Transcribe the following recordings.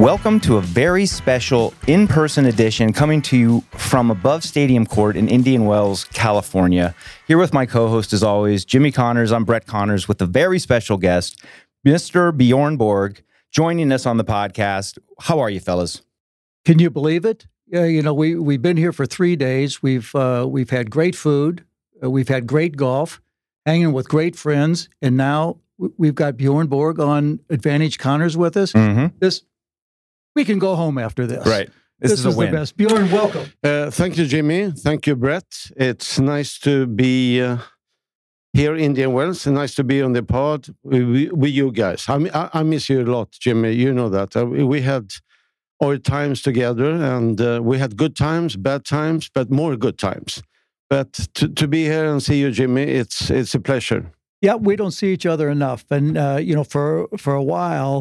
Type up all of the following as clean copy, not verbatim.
Welcome to a very special in-person edition coming to you from above Stadium Court in Indian Wells, California. Here with my co-host, as always, Jimmy Connors. I'm Brett Connors with a very special guest, Mr. Bjorn Borg, joining us on the podcast. How are you, fellas? Can you believe it? We've been here for 3 days. We've had great food. We've had great golf, hanging with great friends, and now we've got Bjorn Borg on Advantage Connors with us. Mm-hmm. We can go home after this. Right. This is a win. The best. Bjorn, welcome. Thank you, Jimmy. Thank you, Brett. It's nice to be here in Indian Wells. Nice to be on the pod with you guys. I miss you a lot, Jimmy. You know that. We had our times together, and we had good times, bad times, but more good times. But to be here and see you, Jimmy, it's a pleasure. Yeah, we don't see each other enough, and for a while.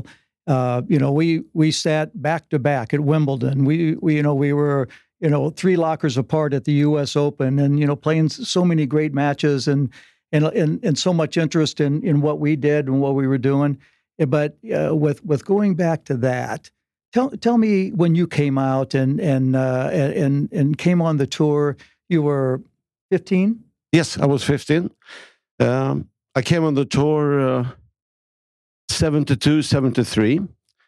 We sat back to back at Wimbledon. We were 3 lockers apart at the U.S. Open, and playing so many great matches and so much interest in what we did and what we were doing. But with going back to that, tell me when you came out and came on the tour. You were 15? Yes, I was 15. I came on the tour. 72, 73.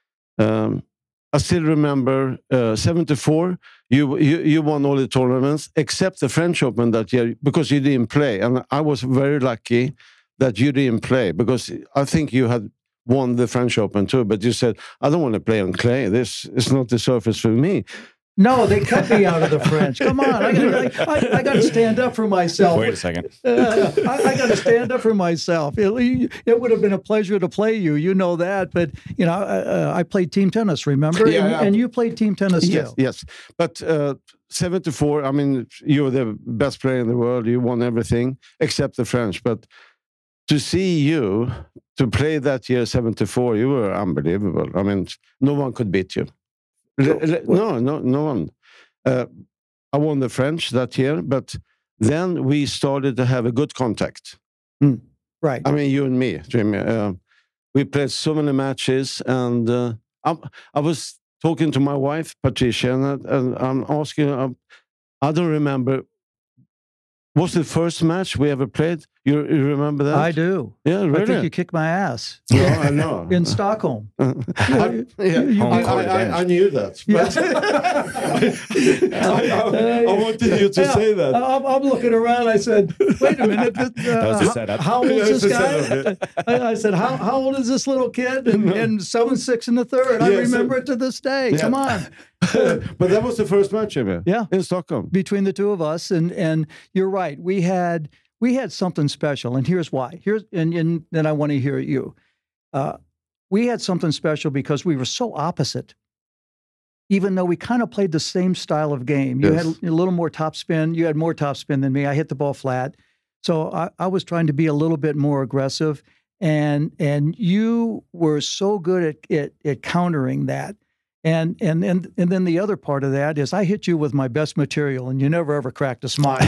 I still remember 74. You won all the tournaments except the French Open that year because you didn't play, and I was very lucky that you didn't play because I think you had won the French Open too. But you said, "I don't want to play on clay. This is not the surface for me." No, they cut me out of the French. Come on, I got to stand up for myself. Wait a second. I got to stand up for myself. It would have been a pleasure to play you. You know that, but I played team tennis. Remember? Yeah, and you played team tennis too. Yes. But 74. I mean, you were the best player in the world. You won everything except the French. But to see you to play that year, 74, you were unbelievable. I mean, no one could beat you. No one. I won the French that year, but then we started to have a good contact. Right. I mean, you and me, Jimmy. We played so many matches, and I was talking to my wife, Patricia, and I'm asking, I don't remember. Was the first match we ever played? You remember that? I do. Yeah, really? I think you kicked my ass. No, I know. In Stockholm. I knew that. But I wanted you to say that. I'm looking around. I said, wait a minute. That was a setup. How old is this guy? I said, how old is this little kid? And 7-6 in the third. I remember it to this day. Yeah. Come on. But that was the first match, Jimmy. Yeah. In Stockholm. Between the two of us. And you're right. We had something special, and here's why. And then I want to hear you. We had something special because we were so opposite. Even though we kind of played the same style of game, you had a little more topspin. You had more topspin than me. I hit the ball flat, so I was trying to be a little bit more aggressive, and you were so good at countering that. And then the other part of that is I hit you with my best material, and you never ever cracked a smile.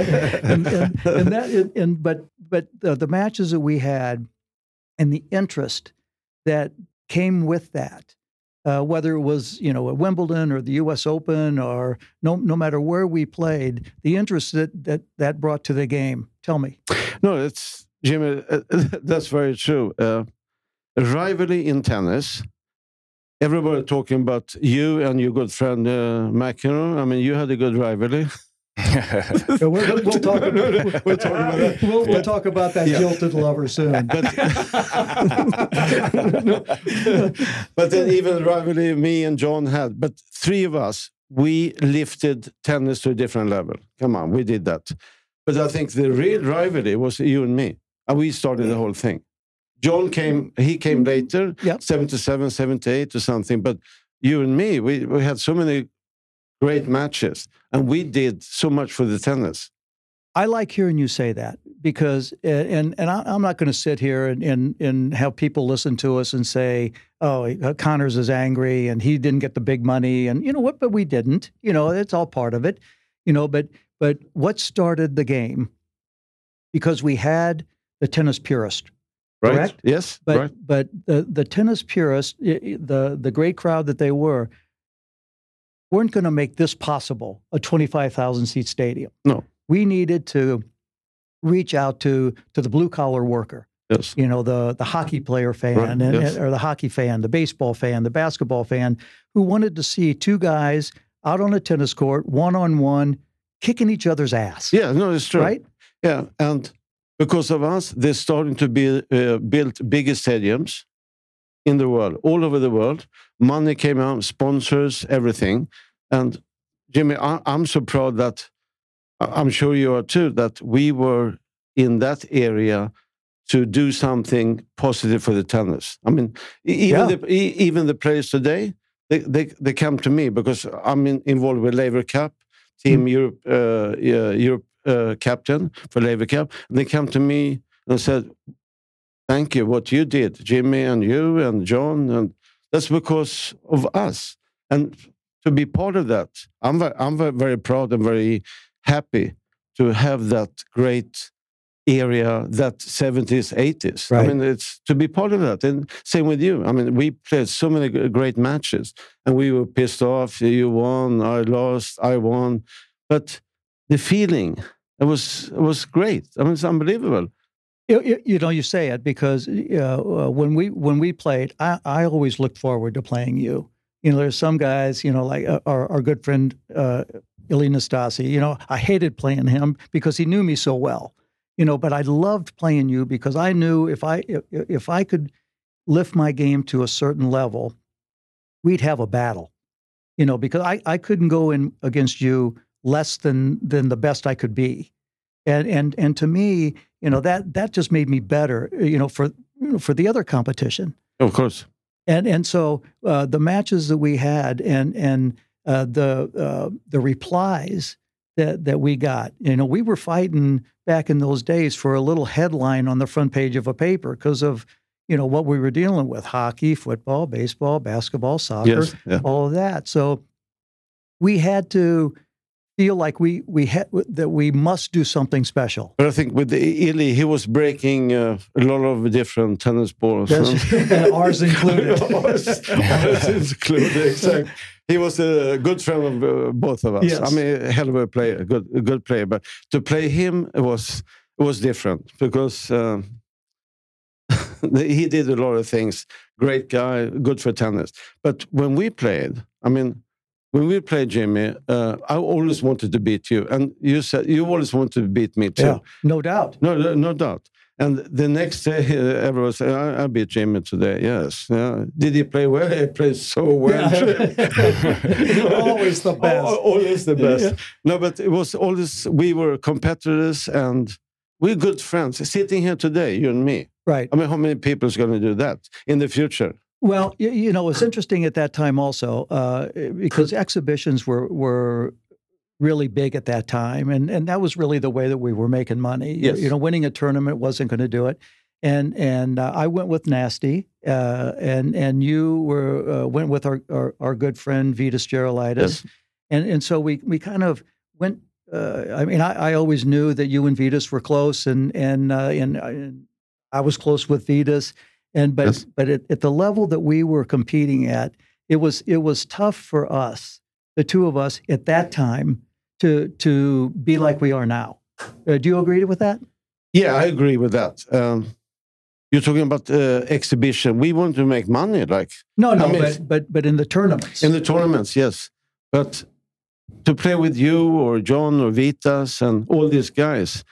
But the matches that we had, and the interest that came with that, whether it was at Wimbledon or the U.S. Open or no matter where we played, the interest that brought to the game. Tell me. No, it's Jimmy. That's very true. A rivalry in tennis. Everybody talking about you and your good friend McEnroe. I mean, you had a good rivalry. We'll talk about that. We'll talk about that jilted lover soon. But then even rivalry me and John had. But 3 of us, we lifted tennis to a different level. Come on, we did that. But I think the real rivalry was you and me. And we started the whole thing. John came later, 77, 78 or something. But you and me, we had so many great matches, and we did so much for the tennis. I like hearing you say that because, and I'm not going to sit here and have people listen to us and say, oh, Connors is angry and he didn't get the big money, and you know what? But we didn't. It's all part of it. But what started the game? Because we had the tennis purist. right? Correct? Yes, But right. but the tennis purists, the great crowd that they weren't going to make this possible, a 25,000 seat stadium. No. We needed to reach out to the blue collar worker. Yes. You know, the hockey player fan, Right, yes. or the hockey fan, the baseball fan, the basketball fan, who wanted to see two guys out on a tennis court, one-on-one, kicking each other's ass. Yeah, no, it's true. Right? Yeah, and because of us, they're starting to be built bigger stadiums in the world, all over the world. Money came out, sponsors, everything. And Jimmy, I'm so proud that, I'm sure you are too, that we were in that area to do something positive for the tennis. I mean, even the players today, they come to me because I'm involved with Laver Cup, Team Europe, Europe captain for Laver Cup. And they come to me and said, "Thank you, what you did, Jimmy and you and John, and that's because of us." And to be part of that, I'm very proud and very happy to have that great area, that 70s, 80s. Right. I mean, it's to be part of that. And same with you. I mean, we played so many great matches and we were pissed off. You won, I lost, I won. But the feeling, it was great. I mean, it's unbelievable. You know, you say it because when we played, I always looked forward to playing you. You know, there's some guys, you know, like our good friend Ilie Nastase. You know, I hated playing him because he knew me so well. You know, but I loved playing you because I knew if I could lift my game to a certain level, we'd have a battle. You know, because I couldn't go in against you less than the best I could be, and to me, you know, that just made me better. You know, for the other competition. Of course. And so the matches that we had and the replies that we got, you know, we were fighting back in those days for a little headline on the front page of a paper because of, you know, what we were dealing with: hockey, football, baseball, basketball, soccer, Yes, yeah. all of that. So we had to feel like we must do something special. But I think with Ilie, he was breaking a lot of different tennis balls. Ours included. Ours included, exactly. He was a good friend of both of us. Yes. I mean, a hell of a player, a good player. But to play him, it was different because he did a lot of things. Great guy, good for tennis. But when we played, I mean, when we played, Jimmy, I always wanted to beat you. And you said you always wanted to beat me too. Yeah, no doubt. No doubt. And the next day, everyone said, I beat Jimmy today, yes. Yeah. Did he play well? He played so well. You're always the best. Always the best. Yeah. No, but it was always, we were competitors and we're good friends. Sitting here today, you and me. Right. I mean, how many people is going to do that in the future? Well, you know, it's interesting at that time also because exhibitions were really big at that time, and that was really the way that we were making money. Yes. You know, winning a tournament wasn't going to do it, and I went with Nasty, and you went with our good friend Vitas Gerulaitis, Yes. and so we kind of went. I mean, I always knew that you and Vitas were close, and I was close with Vitas. But Yes. at the level that we were competing at, it was tough for us, the two of us at that time, to be like we are now. Do you agree with that? Yeah, I agree with that. You're talking about exhibition. We want to make money, like No, I mean, but in the tournaments. in the tournaments, yes. But to play with you or John or Vitas and all these guys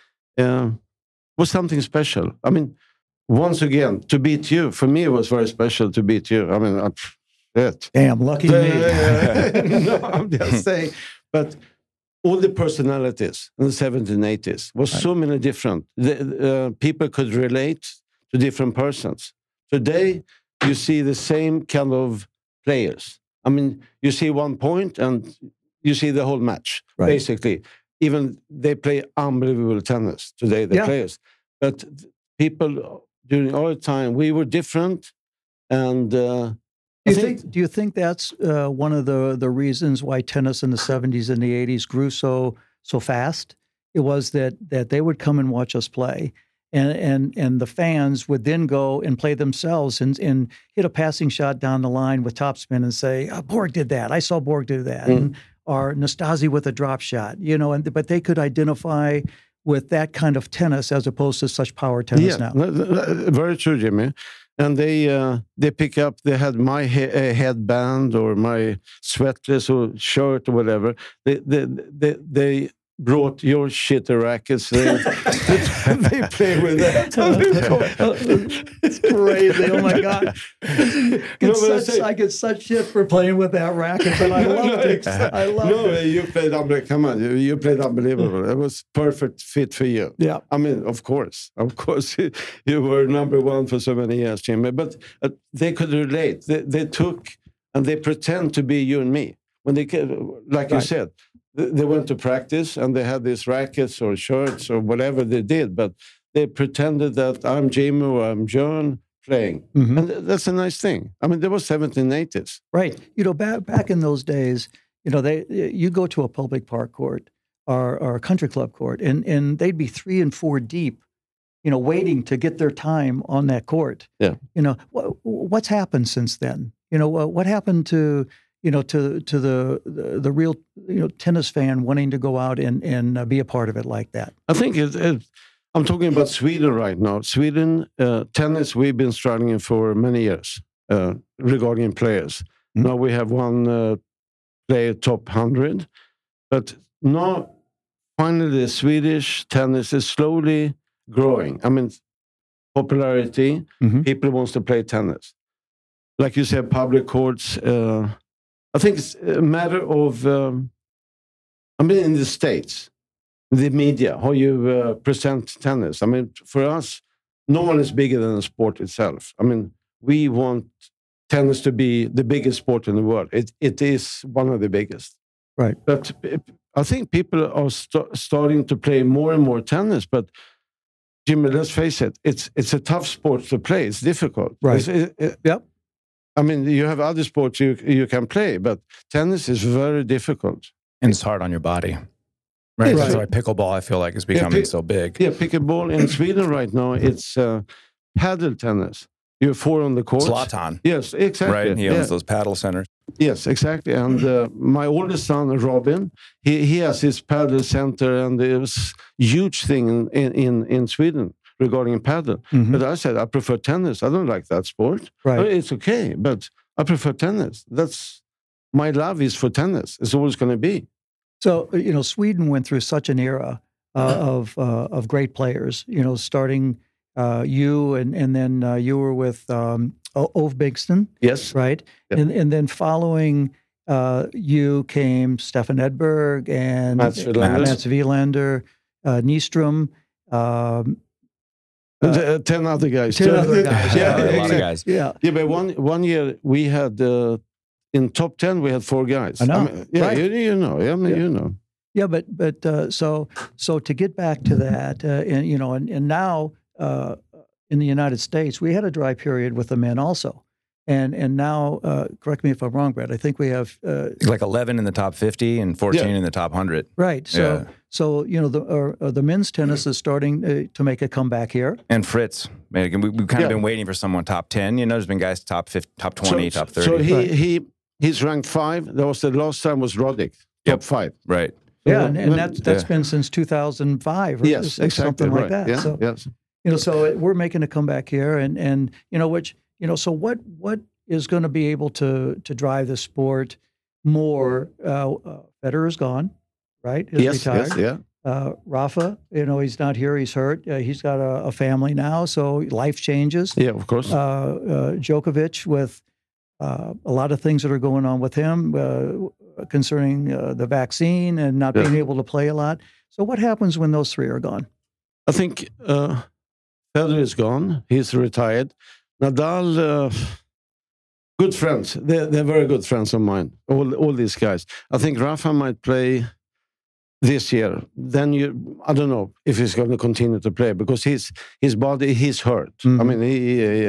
was something special. I mean, once again, to beat you, for me, it was very special to beat you. I mean, shit. Damn, lucky me. No, I'm just saying. But all the personalities in the 70s and 80s was so many different. People could relate to different persons. Today, you see the same kind of players. I mean, you see one point and you see the whole match, Right. basically. Even they play unbelievable tennis today, the Yeah. players. But people during our time, we were different. And Do you think that's one of the reasons why tennis in the 70s and the 80s grew so fast? It was that they would come and watch us play, and the fans would then go and play themselves and hit a passing shot down the line with topspin and say, Borg did that. I saw Borg do that. Or Nastase with a drop shot, but they could identify with that kind of tennis as opposed to such power tennis now. Very true, Jimmy. And they pick up, they had my headband or my sweatless or shirt or whatever. They brought your shitty rackets. They play with that. It's crazy. Oh my God. I get such shit for playing with that racket, but I loved it. I loved it. You played, come on, you played unbelievable. It was perfect fit for you. Yeah. I mean, of course, you were number one for so many years, Jimmy. But they could relate. They took and they pretend to be you and me. When they, like you said, they went to practice and they had these rackets or shirts or whatever they did, but they pretended that I'm Jimmy or I'm John playing. And that's a nice thing. I mean, there was 1780s. Right. Back in those days, you go to a public park court or a country club court and they'd be 3 and 4 deep, waiting to get their time on that court. Yeah. What's happened since then? What happened to the real tennis fan wanting to go out and be a part of it like that? I think I'm talking about Sweden right now. Sweden tennis, we've been struggling for many years regarding players. Now we have one player top 100, but now finally the Swedish tennis is slowly growing. I mean, popularity. People wants to play tennis. Like you said, public courts. I think it's a matter of, in the States, the media, how you present tennis. I mean, for us, no one is bigger than the sport itself. I mean, we want tennis to be the biggest sport in the world. It is one of the biggest. Right. But I think people are starting to play more and more tennis. But, Jimmy, let's face it, it's a tough sport to play. It's difficult. Right. Yep. I mean, you have other sports you can play, but tennis is very difficult. And it's hard on your body. Right? That's why pickleball, I feel like, is becoming so big. Yeah, pickleball in Sweden right now, it's paddle tennis. You're 4 on the court. Zlatan. Yes, exactly. Right, he owns those paddle centers. Yes, exactly. And my oldest son, Robin, he has his paddle center, and it was a huge thing in Sweden regarding paddle. But I said, I prefer tennis. I don't like that sport. Right. It's okay, but I prefer tennis. That's my love is for tennis. It's always going to be. So, Sweden went through such an era of great players, starting you and then you were with Ove Bigston. Yes. Right? Yep. And then following you came Stefan Edberg and Mats Wilander, Nystrom, 10 other guys. 10 other guys. A lot of guys. Yeah. Yeah, but one year we had in top 10 we had 4 guys. I know. Right. You know. I mean, you know. Yeah, but so to get back to that, and now in the United States, we had a dry period with the men also. And now, correct me if I'm wrong, Brett, I think we have... like 11 in the top 50 and 14 in the top 100. Right. So the men's tennis is starting to make a comeback here. And Fritz. We've kind of been waiting for someone top 10. There's been guys top 50, top 20, top 30. So he's ranked 5. That was the last time was Roddick, top 5. Right. Yeah, and that's been since 2005 or yes, exactly, something like that. Yeah, so, yes. So we're making a comeback here, and so what is going to be able to drive the sport more? Federer's gone, right? He's retired. Yes, yeah. Rafa, he's not here. He's hurt. He's got a family now, so life changes. Yeah, of course. Djokovic with a lot of things that are going on with him concerning the vaccine and not being able to play a lot. So what happens when those 3 are gone? I think Federer is gone. He's retired. Nadal, good friends. They're very good friends of mine, all these guys. I think Rafa might play this year. Then I don't know if he's going to continue to play because his body, he's hurt. I mean,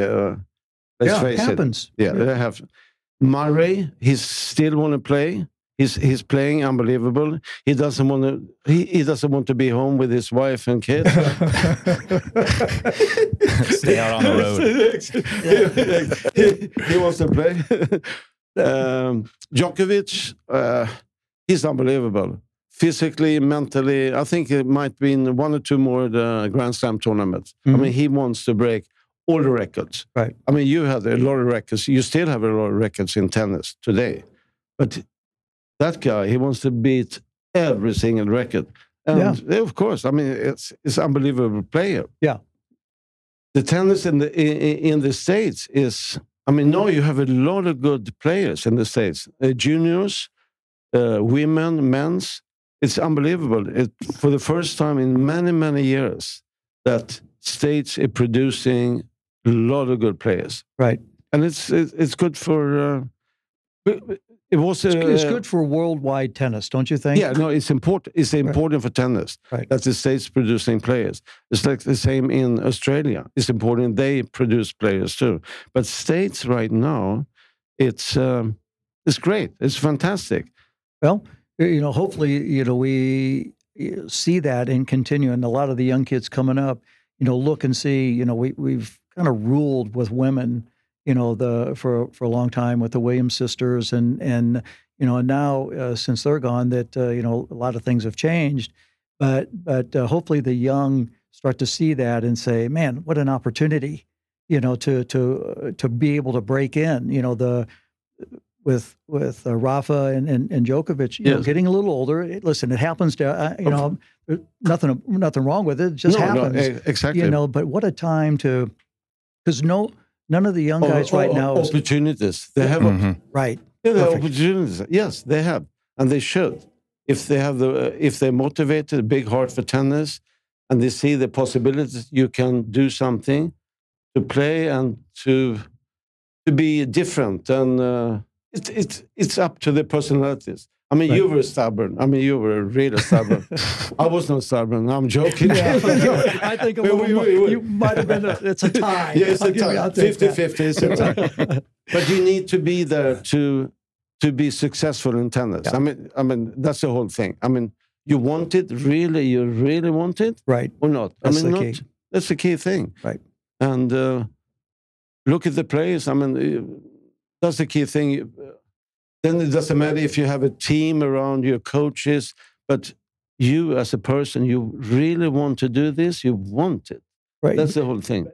let's face it happens. They have. Murray, he still want to play. He's playing unbelievable. He doesn't want to. He doesn't want to be home with his wife and kids. Stay out on the road. he wants to play. Djokovic, he's unbelievable. Physically, mentally, I think it might be in one or two more the Grand Slam tournaments. I mean, he wants to break all the records. Right. I mean, you had a lot of records. You still have a lot of records in tennis today, but that guy, he wants to beat every single record. And of course, I mean, it's unbelievable player. Yeah. The tennis in the States is, I mean, now you have a lot of good players in the States. Juniors, women, men's. It's unbelievable. For the first time in many, many years, that States are producing a lot of good players. Right. And it's good for... It's good for worldwide tennis, don't you think? Yeah, no, it's important. It's important for tennis that the States producing players. It's like the same in Australia. It's important they produce players too. But States right now, it's great. It's fantastic. Well, hopefully, we see that and continue. And a lot of the young kids coming up, look and see. We've kind of ruled with women. For a long time with the Williams sisters, and now since they're gone, that a lot of things have changed. But hopefully the young start to see that and say, "Man, what an opportunity!" To be able to break in. With Rafa and Djokovic, getting a little older. Listen, it happens to there's nothing wrong with it. It just happens. No, exactly. But what a time to, because none of the young guys right now opportunities. They have right. Yeah, they have opportunities. Yes, they have, and they should. If they're motivated, a big heart for tennis, and they see the possibilities, you can do something to play and to be different. And it's up to the personalities. I mean, you were stubborn. I mean, you were really stubborn. I was not stubborn. I'm joking. Yeah. I think you might have been. It's a tie. Yeah, it's a tie. 50-50 is a tie. But you need to be there to be successful in tennis. Yeah. I mean, that's the whole thing. I mean, you want it really. You really want it, right? Or not? That's the key. That's the key thing, right? And look at the players. I mean, that's the key thing. Then it doesn't matter if you have a team around your coaches, but you as a person, you really want to do this, you want it. Right. That's the whole thing.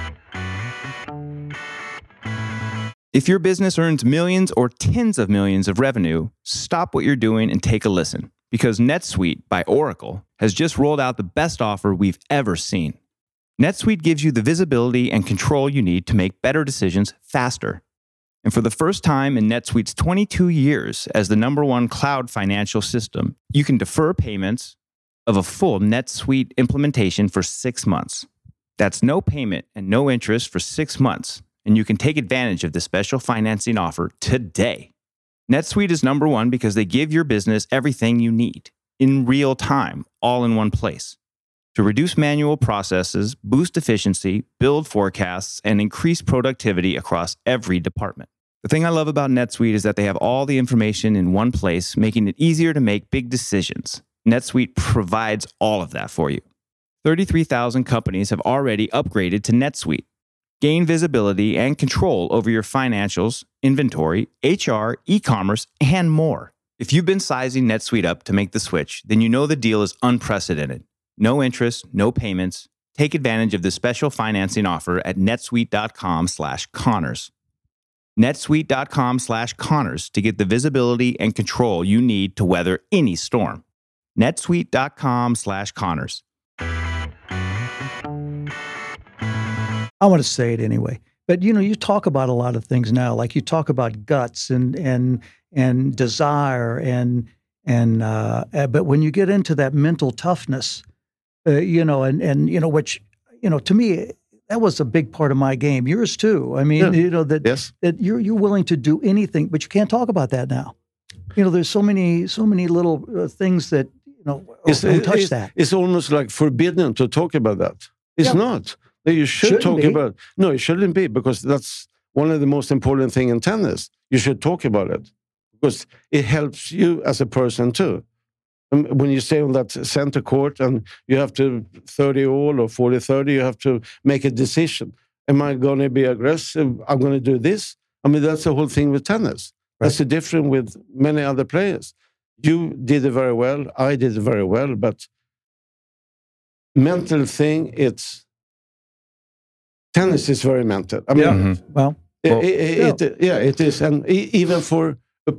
If your business earns millions or tens of millions of revenue, stop what you're doing and take a listen. Because NetSuite by Oracle has just rolled out the best offer we've ever seen. NetSuite gives you the visibility and control you need to make better decisions faster. And for the first time in NetSuite's 22 years as the #1 cloud financial system, you can defer payments of a full NetSuite implementation for 6 months. That's no payment and no interest for 6 months, and you can take advantage of the special financing offer today. NetSuite is #1 because they give your business everything you need, in real time, all in one place. To reduce manual processes, boost efficiency, build forecasts, and increase productivity across every department. The thing I love about NetSuite is that they have all the information in one place, making it easier to make big decisions. NetSuite provides all of that for you. 33,000 companies have already upgraded to NetSuite. Gain visibility and control over your financials, inventory, HR, e-commerce, and more. If you've been sizing NetSuite up to make the switch, then you know the deal is unprecedented. No interest, no payments. Take advantage of the special financing offer at netsuite.com/Connors. netsuite.com/Connors to get the visibility and control you need to weather any storm. netsuite.com/Connors. I want to say it anyway. But, you talk about a lot of things now, like you talk about guts and desire and but when you get into that mental toughness, which, to me, that was a big part of my game. Yours too. I mean, that you're willing to do anything, but you can't talk about that now. There's so many little things that, don't touch that. It's almost like forbidden to talk about that. It's not. You should talk about. No, it shouldn't be, because that's one of the most important things in tennis. You should talk about it. because it helps you as a person too. When you stay on that center court and you have to 30 all or 40-30, you have to make a decision. Am I going to be aggressive? I'm going to do this. I mean, that's the whole thing with tennis. Right. That's the difference with many other players. You did it very well. I did it very well. But mental thing, tennis is very mental. I mean, it is. And even for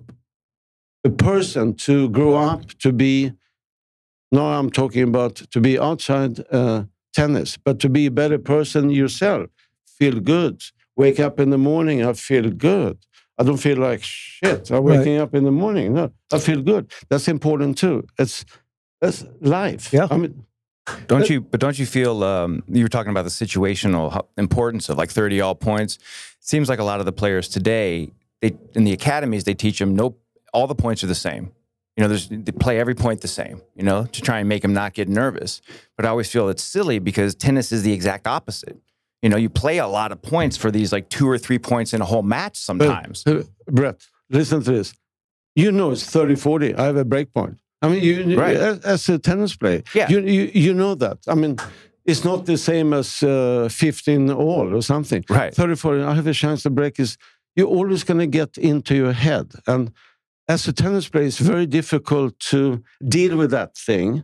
a person to grow up to be, now I'm talking about to be outside tennis, but to be a better person yourself, feel good, wake up in the morning, I feel good. I don't feel like shit. I'm waking up in the morning. No, I feel good. That's important too. That's life. Yeah. I mean, don't you feel you were talking about the situational importance of like 30 all points? It seems like a lot of the players today, in the academies, they teach them all the points are the same. You know, they play every point the same, you know, to try and make them not get nervous. But I always feel it's silly because tennis is the exact opposite. You know, you play a lot of points for these like 2 or 3 points in a whole match sometimes. Brett, listen to this. You know it's 30-40. I have a break point. I mean, as a tennis player, you know that. I mean, it's not the same as 15 all or something. Right. 30-40, I have a chance to break. You're always going to get into your head. And as a tennis player, it's very difficult to deal with that thing.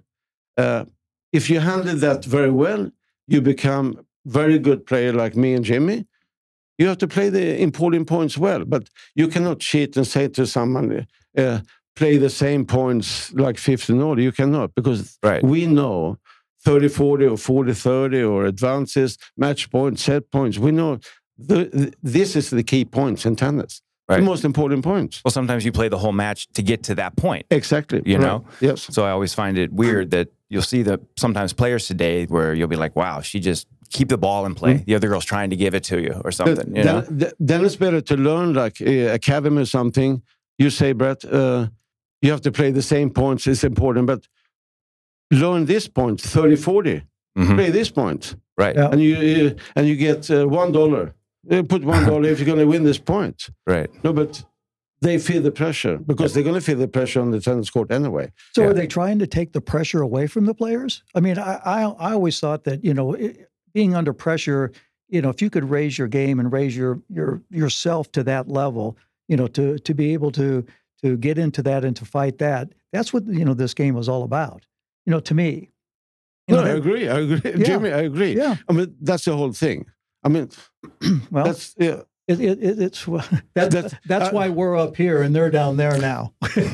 If you handle that very well, you become very good player like me and Jimmy. You have to play the important points well, but you cannot cheat and say to someone, play the same points like 15 all. You cannot, because we know 30-40 or 40-30 or advances, match points, set points. We know this is the key points in tennis. Right. The most important points. Well, sometimes you play the whole match to get to that point. Exactly. You know? Yes. So I always find it weird that you'll see sometimes players today where you'll be like, wow, she just keep the ball in play. The other girl's trying to give it to you or something. Then it's better to learn like academy or something. You say, Brett, you have to play the same points. It's important. But learn this point, 30-40. Play this point. Right. Yeah. And you get $1. Put $1 if you're going to win this point. Right. No, but they feel the pressure because they're going to feel the pressure on the tennis court anyway. So are they trying to take the pressure away from the players? I mean, I always thought that, you know, being under pressure, you know, if you could raise your game and raise yourself to that level, you know, to be able to get into that and to fight that, that's what, you know, this game was all about, you know, to me. No, I agree. Yeah. Jimmy, I agree. Yeah. I mean, that's the whole thing. I mean, well, that's that's why we're up here and they're down there now.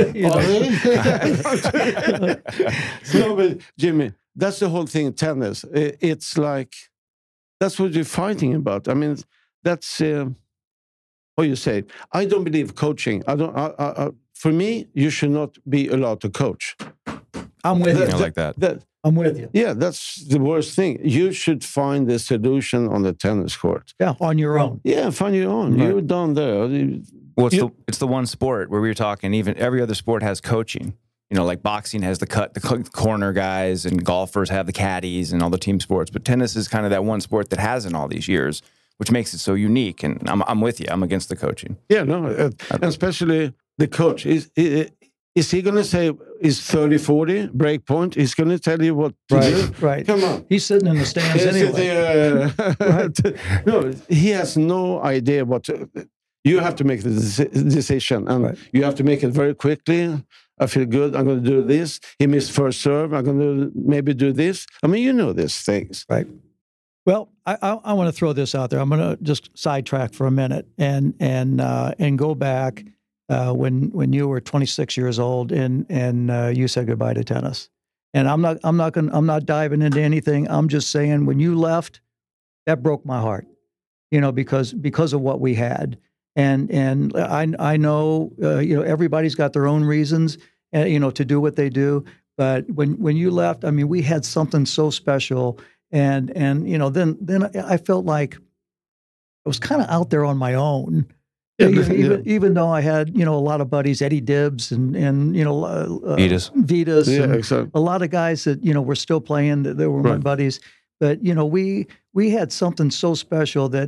No, but Jimmy, that's the whole thing in tennis. It's like that's what you're fighting about. I mean, that's what you say. I don't believe coaching. For me, you should not be allowed to coach. I'm with you. I like that. I'm with you. Yeah, that's the worst thing. You should find the solution on the tennis court. Yeah, on your own. Yeah, find your own. Right. You're down there. Well, it's the one sport where we were talking, even every other sport has coaching. You know, like boxing has the corner guys, and golfers have the caddies and all the team sports. But tennis is kind of that one sport that hasn't all these years, which makes it so unique. And I'm with you. I'm against the coaching. Yeah, no, and especially the coach. Is he going to say is 30-40 break point? He's going to tell you what to do? Right. Come on. He's sitting in the stands anyway. No, he has no idea what to... You have to make the decision, and you have to make it very quickly. I feel good. I'm going to do this. He missed first serve. I'm going to maybe do this. I mean, you know these things. Right. Well, I want to throw this out there. I'm going to just sidetrack for a minute and go back when you were 26 years old and you said goodbye to tennis. And I'm not diving into anything. I'm just saying when you left, that broke my heart. You know, because of what we had. And I know you know, everybody's got their own reasons you know, to do what they do. But when you left, I mean, we had something so special. And you know, then I felt like I was kind of out there on my own. Even though I had, you know, a lot of buddies, Eddie Dibbs and you know, Vitas, exactly. A lot of guys that, you know, were still playing. That were my buddies. But you know, we had something so special that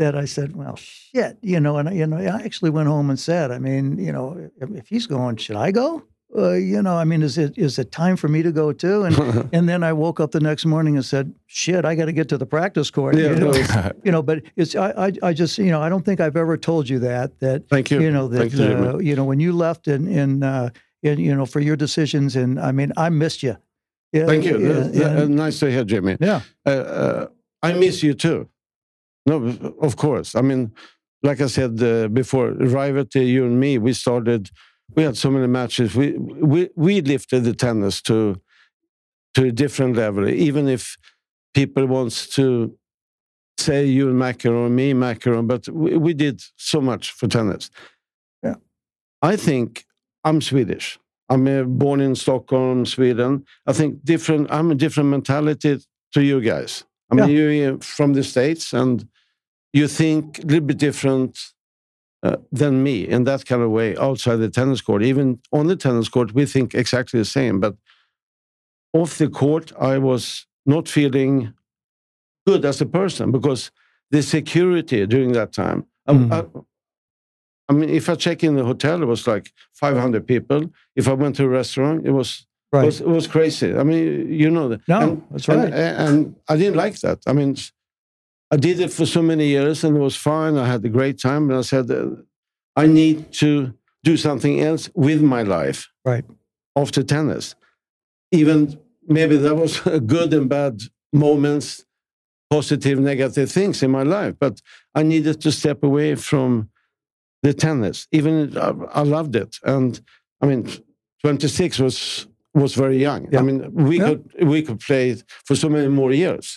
that I said, well, shit, and I actually went home and said, I mean, if he's going, should I go? I mean, is it time for me to go too? And then I woke up the next morning and said, shit, I got to get to the practice court. Yeah, But it's I just I don't think I've ever told you that. Thank you. Thank you, when you left in for your decisions, and I mean, I missed you. Yeah, Thank you. Nice to hear, Jimmy. Yeah. I miss you too. No, of course. I mean, like I said before, Rivalry, you and me, we had so many matches. We lifted the tennis to a different level. Even if people wants to say you and McEnroe, me McEnroe, but we did so much for tennis. Yeah. I think I'm Swedish. I'm born in Stockholm, Sweden. I think I'm a different mentality to you guys. I mean, you're from the States and you think a little bit different than me in that kind of way outside the tennis court. Even on the tennis court, we think exactly the same. But off the court, I was not feeling good as a person because the security during that time. I mean, if I check in the hotel, it was like 500 people. If I went to a restaurant, it was crazy. I mean, you know that. No, that's right. And I didn't like that. I mean, I did it for so many years and it was fine. I had a great time. And I said, I need to do something else with my life. Right. After tennis. Even maybe there was good and bad moments, positive, negative things in my life. But I needed to step away from the tennis. Even I loved it. And I mean, 26 was very young. Yeah. I mean, we could play for so many more years.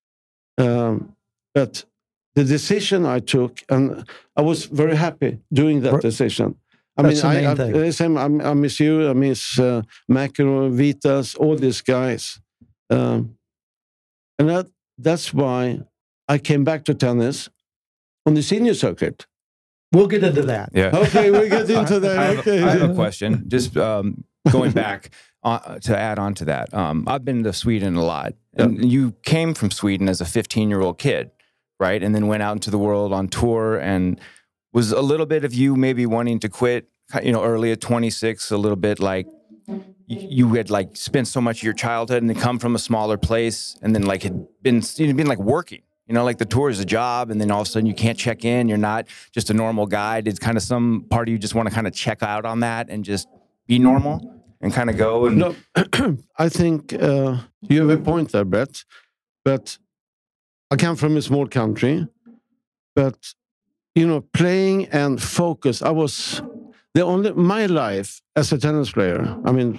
But the decision I took, and I was very happy doing that decision. I That's mean, the main thing. I miss you. I miss McEnroe, Vitas, all these guys, and that's why I came back to tennis on the senior circuit. We'll get into that. Yeah. Okay, we'll get into that. I have a question. Just going back to add on to that. I've been to Sweden a lot, and you came from Sweden as a 15-year-old kid, right? And then went out into the world on tour, and was a little bit of you maybe wanting to quit, early at 26, a little bit like you had like spent so much of your childhood and then come from a smaller place, and then like had been like working. Like the tour is a job, and then all of a sudden you can't check in. You're not just a normal guy. It's kind of some part of you just want to kind of check out on that and just be normal and kind of go. And no, I think you have a point there, Brett. But I come from a small country. But, playing and focus. I was my life as a tennis player. I mean,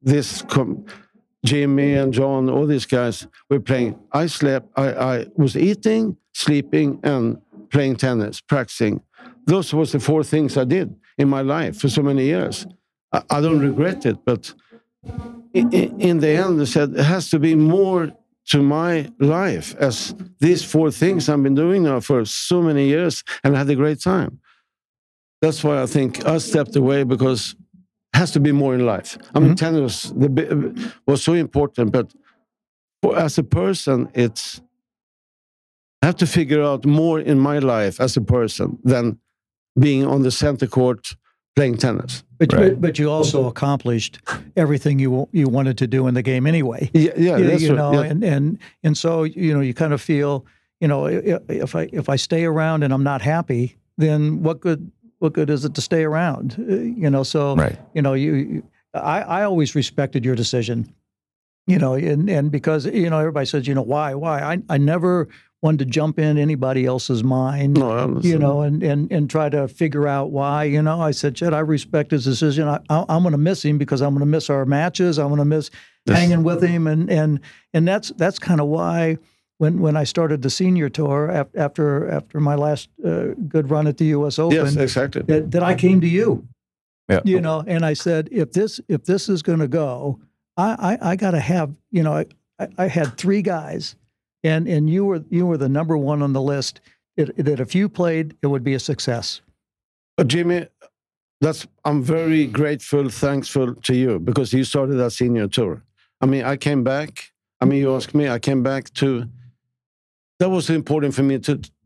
Jimmy and John, all these guys were playing. I slept, I was eating, sleeping, and playing tennis, practicing. Those was the 4 things I did in my life for so many years. I don't regret it, but in the end, I said, it has to be more to my life as these 4 things I've been doing now for so many years, and I had a great time. That's why I think I stepped away, because has to be more in life. I mean, tennis was so important, but as a person, I have to figure out more in my life as a person than being on the center court playing tennis. But you also accomplished everything you wanted to do in the game anyway. Yeah, that's right. And so you kind of feel if I stay around and I'm not happy, then what good is it to stay around? So right. I always respected your decision. And because everybody says, why? I never wanted to jump in anybody else's mind. No, and try to figure out why. I said, Chet, I respect his decision. I'm going to miss him because I'm going to miss our matches. I'm going to miss hanging with him, and that's kind of why. When I started the senior tour after my last good run at the U.S. Open, yes, exactly, that I came to you, yeah. And I said, if this is going to go, I got to have, I had 3 guys, and you were the number 1 on the list. That if you played, it would be a success. Jimmy, I'm very grateful, thankful to you, because you started that senior tour. I mean, I came back. I mean, you asked me. I came back to. That was important for me to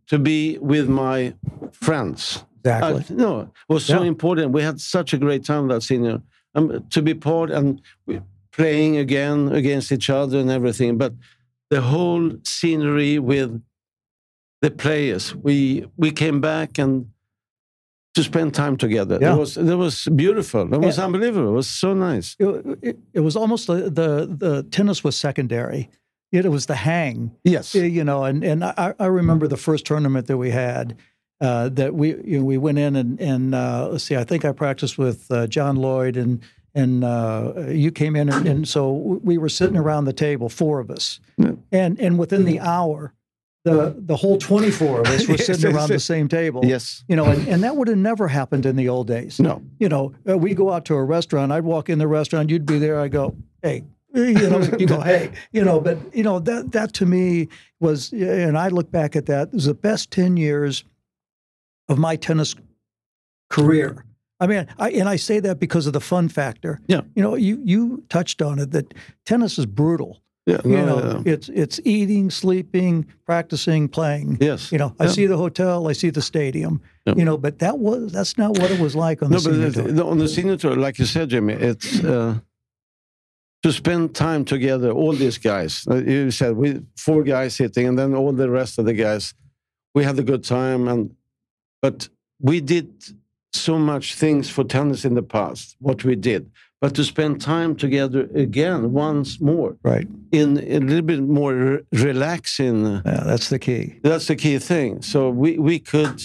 to be with my friends. Exactly. No, it was so important. We had such a great time that senior. To be part and playing again against each other and everything. But the whole scenery with the players, we came back and to spend time together. Yeah. It was beautiful. It was unbelievable. It was so nice. It was almost the tennis was secondary. It was the hang. Yes. You know, and I remember the first tournament that we had. That we went in and let's see, I think I practiced with John Lloyd and you came in and so we were sitting around the table, 4 of us, and within the hour, the whole 24 of us were sitting around the same table. Yes, you know, and that would have never happened in the old days. No, you know, we go out to a restaurant. I'd walk in the restaurant, you'd be there. I go, hey. You know, you go, hey, you know, but you know that to me was, and I look back at that, it was the best 10 years of my tennis career. I mean, I say that because of the fun factor. Yeah. You know, you touched on it, that tennis is brutal. Yeah. You know, it's eating, sleeping, practicing, playing. Yes. You know, I see the hotel, I see the stadium. Yeah. You know, but that's not what it was like on the senior tour. On the senior tour, like you said, Jimmy, it's to spend time together, all these guys. You said we 4 guys sitting, and then all the rest of the guys. We had a good time, but we did so much things for tennis in the past. What we did, but to spend time together again once more, right? In a little bit more relaxing. Yeah, that's the key. That's the key thing. So we could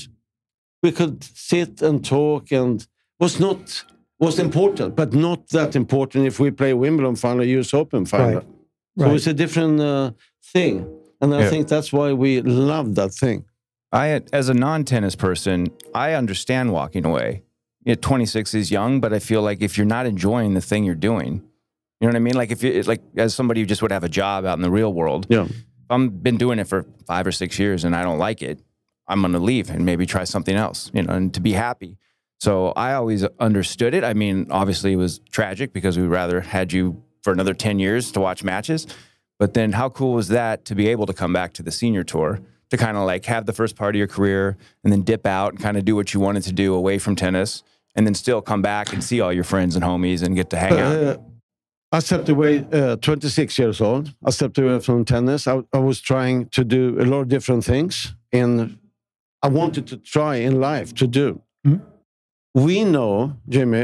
sit and talk, and was important, but not that important if we play Wimbledon final, US Open final. Right. So it's a different thing. And I think that's why we love that thing. As a non-tennis person, I understand walking away. 26 is young, but I feel like if you're not enjoying the thing you're doing, you know what I mean? Like if you as somebody who just would have a job out in the real world, if I've been doing it for 5 or 6 years and I don't like it, I'm going to leave and maybe try something else, you know, and to be happy. So I always understood it. I mean, obviously it was tragic because we'd rather had you for another 10 years to watch matches. But then how cool was that to be able to come back to the senior tour, to kind of like have the first part of your career and then dip out and kind of do what you wanted to do away from tennis and then still come back and see all your friends and homies and get to hang out? I stepped away 26 years old. I stepped away from tennis. I was trying to do a lot of different things, and I wanted to try in life to do. Mm-hmm. We know, Jimmy,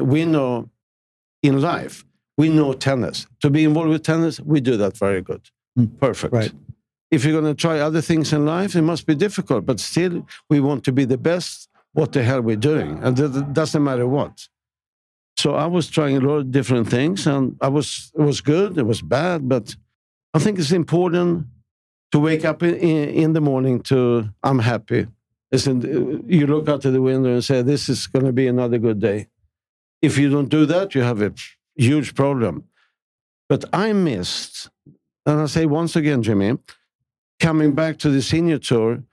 in life, we know tennis. To be involved with tennis, we do that very good. Perfect. Right. If you're going to try other things in life, it must be difficult, but still we want to be the best. What the hell we're doing? And it doesn't matter what. So I was trying a lot of different things, and it was good, it was bad, but I think it's important to wake up in the morning I'm happy. You look out of the window and say, this is going to be another good day. If you don't do that, you have a huge problem. But I missed, and I say once again, Jimmy, coming back to the senior tour,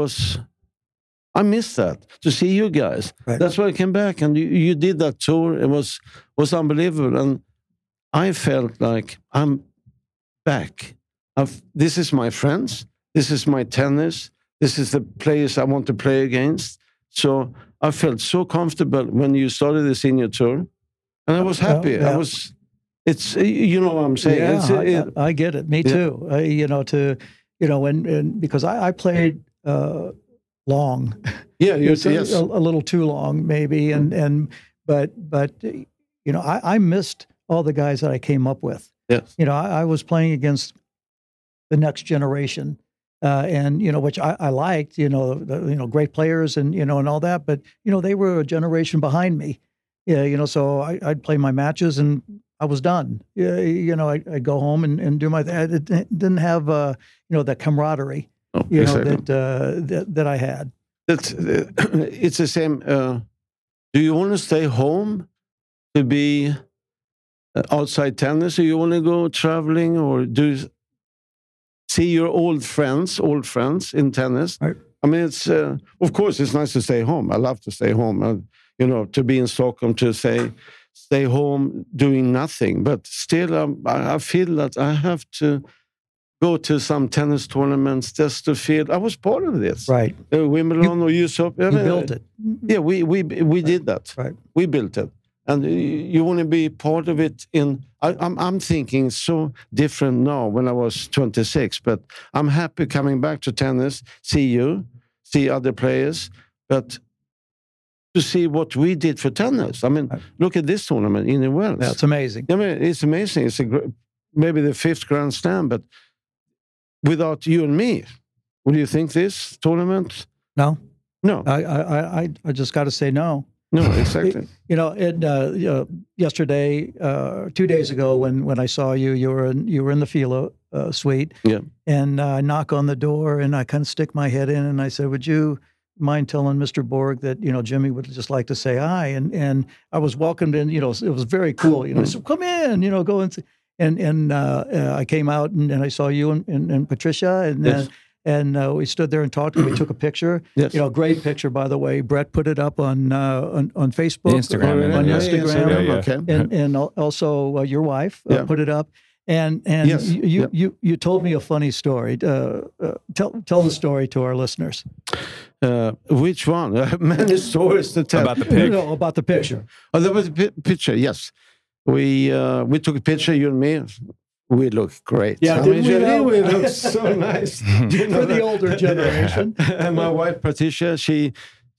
I missed that, to see you guys. Right. That's why I came back, and you did that tour. It was unbelievable, and I felt like I'm back. This is my friends. This is my tennis. This is the players I want to play against. So I felt so comfortable when you started the senior tour, and I was happy. Yeah. It's you know what I'm saying. Yeah, I get it. Me too. Because I played long. Yeah, yes. A little too long, maybe. But I missed all the guys that I came up with. Yes. I was playing against the next generation. Which I liked, great players and all that, but they were a generation behind me. Yeah, so I'd play my matches and I was done. I'd go home and do my. I didn't have that camaraderie, exactly. that I had. It's the same. Do you want to stay home to be outside tennis, or you want to go traveling, or see your old friends in tennis? Right. I mean, it's of course it's nice to stay home. I love to stay home. To be in Stockholm, to stay home doing nothing. But still, I feel that I have to go to some tennis tournaments just to feel I was part of this. Right. Wimbledon or US Open. You built it. Yeah, we did that. Right. We built it. And you want to be part of it I'm thinking so different now when I was 26, but I'm happy coming back to tennis, see other players, but to see what we did for tennis. I mean, look at this tournament in the Wells. That's amazing. I mean, it's amazing. It's maybe the 5th Grand Slam, but without you and me, would you think this tournament? No. No. I just got to say no. No, exactly. Yesterday, 2 days ago, when I saw you, you were in the Fila suite. Yeah. And I knock on the door, and I kind of stick my head in, and I said, "Would you mind telling Mr. Borg that Jimmy would just like to say hi?" And I was welcomed in. It was very cool. I said, "Come in, go and see." And I came out and I saw you and Patricia, and Yes. And we stood there and talked, and we took a picture. Yes. Great picture, by the way. Brett put it up on Facebook, Instagram, on yeah. Instagram, Yeah. Okay. and also your wife Yeah. put it up. And Yes. you told me a funny story. Tell the story to our listeners. Which one? Many stories to tell. About the pig. About the picture. Oh, there was a picture. Yes, we took a picture. You and me. We look great. Yeah, I didn't we, though? we look so nice For the older generation. And my wife Patricia, she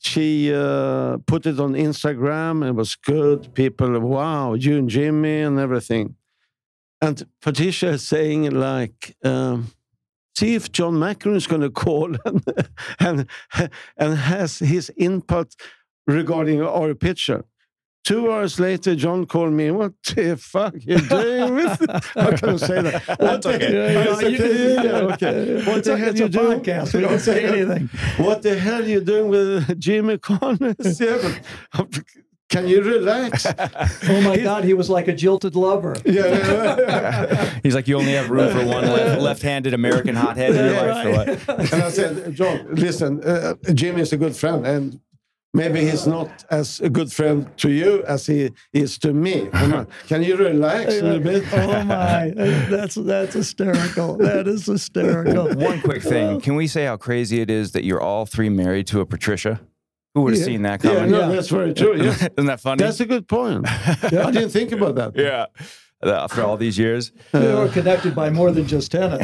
put it on Instagram. It was good. People, wow, you and Jimmy and everything. And Patricia is saying like, see if John McEnroe is going to call and has his input regarding our picture. 2 hours later, John called me. What the fuck you doing with? How can I say that? That's okay. Okay. What the hell It's you a doing? podcast. We don't say anything. What the hell you doing with Jimmy Connors? Yeah, but can you relax? Oh my God, he was like a jilted lover. Yeah. He's like, you only have room for one left-handed American hothead in your life, or what? And I said, John, listen, Jimmy is a good friend, and maybe he's not as a good friend to you as he is to me. Can you relax a little bit? Oh my, that's hysterical. That is hysterical. One quick thing. Can we say how crazy it is that you're all three married to a Patricia? Who would have seen that Yeah, coming? no, that's very true. Yes. Isn't that funny? That's a good point. I didn't think about that. Yeah. After all these years. They were connected by more than just tennis.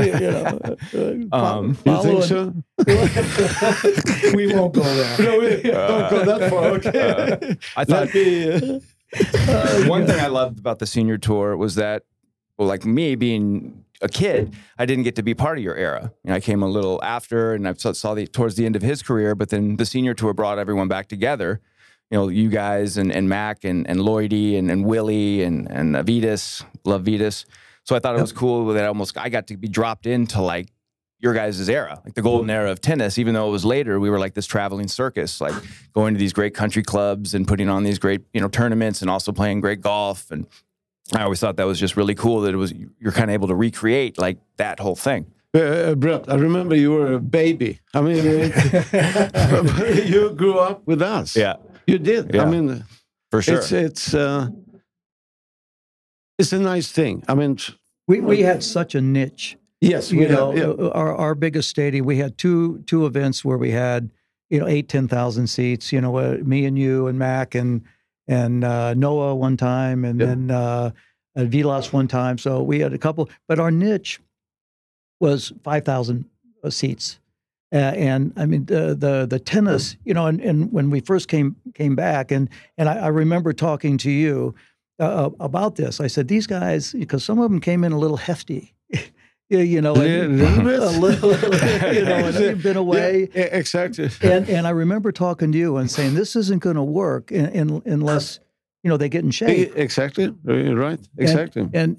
You think so? We won't go there. No, don't go that far. Okay. I thought Let me, one thing I loved about the senior tour was that, well, like me being a kid, I didn't get to be part of your era. I came a little after, and I saw towards the end of his career. But then the senior tour brought everyone back together. You guys and Mac and Lloydie and Willie and Vitas, love Vitas. So I thought it was cool that I got to be dropped into like your guys' era, like the golden era of tennis. Even though it was later, we were like this traveling circus, like going to these great country clubs and putting on these great tournaments and also playing great golf. And I always thought that was just really cool that you're kind of able to recreate like that whole thing. Brett, I remember you were a baby. I mean, you grew up with us. Yeah, you did. Yeah. I mean, for sure. It's a nice thing. I mean, We had such a niche. yes, Our biggest stadium. We had two events where we had 8,000-10,000 seats. Me and you and Mac and Noah one time, and then Vilas one time. So we had a couple, but our niche was 5,000 seats. And I mean the tennis, and when we first came back, and I remember talking to you about this. I said, these guys, because some of them came in a little hefty. A little bit, and they've been away. Yeah, exactly. And I remember talking to you and saying, this isn't going to work unless they get in shape. Exactly. Right. Exactly. And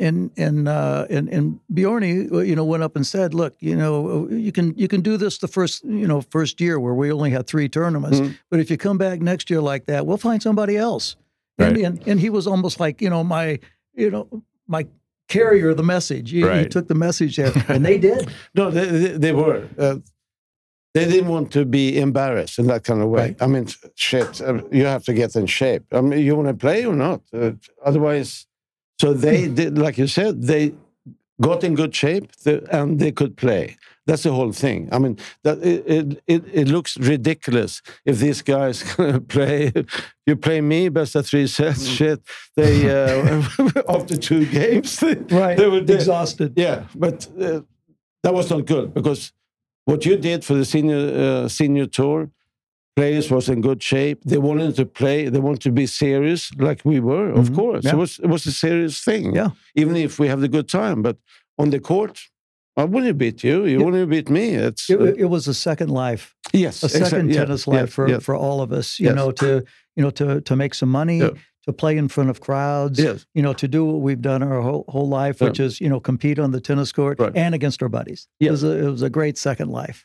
Bjorny, went up and said, look, you can do this the first year where we only had 3 tournaments, but if you come back next year like that, we'll find somebody else. Right. And he was almost like my carrier of the message. He took the message there, and they did. No, they were. They didn't want to be embarrassed in that kind of way. Right. I mean, shit, you have to get in shape. I mean, you want to play or not? Otherwise, so they did, like you said, they got in good shape, and they could play. That's the whole thing. I mean, that it looks ridiculous if these guys play. You play me best of 3 sets. Shit, they after 2 games, they were exhausted. Yeah, but that was not good, because what you did for the senior tour, players was in good shape. They wanted to play. They wanted to be serious, like we were. Of course, yeah. it was a serious thing. Yeah, even if we have the good time, but on the court, I wouldn't beat you. You wouldn't beat me. It was a second life. Yes, a second tennis life for all of us. You know, to make some money, to play in front of crowds. Yes. You know, to do what we've done our whole life, which is compete on the tennis court and against our buddies. Yes. It was a great second life.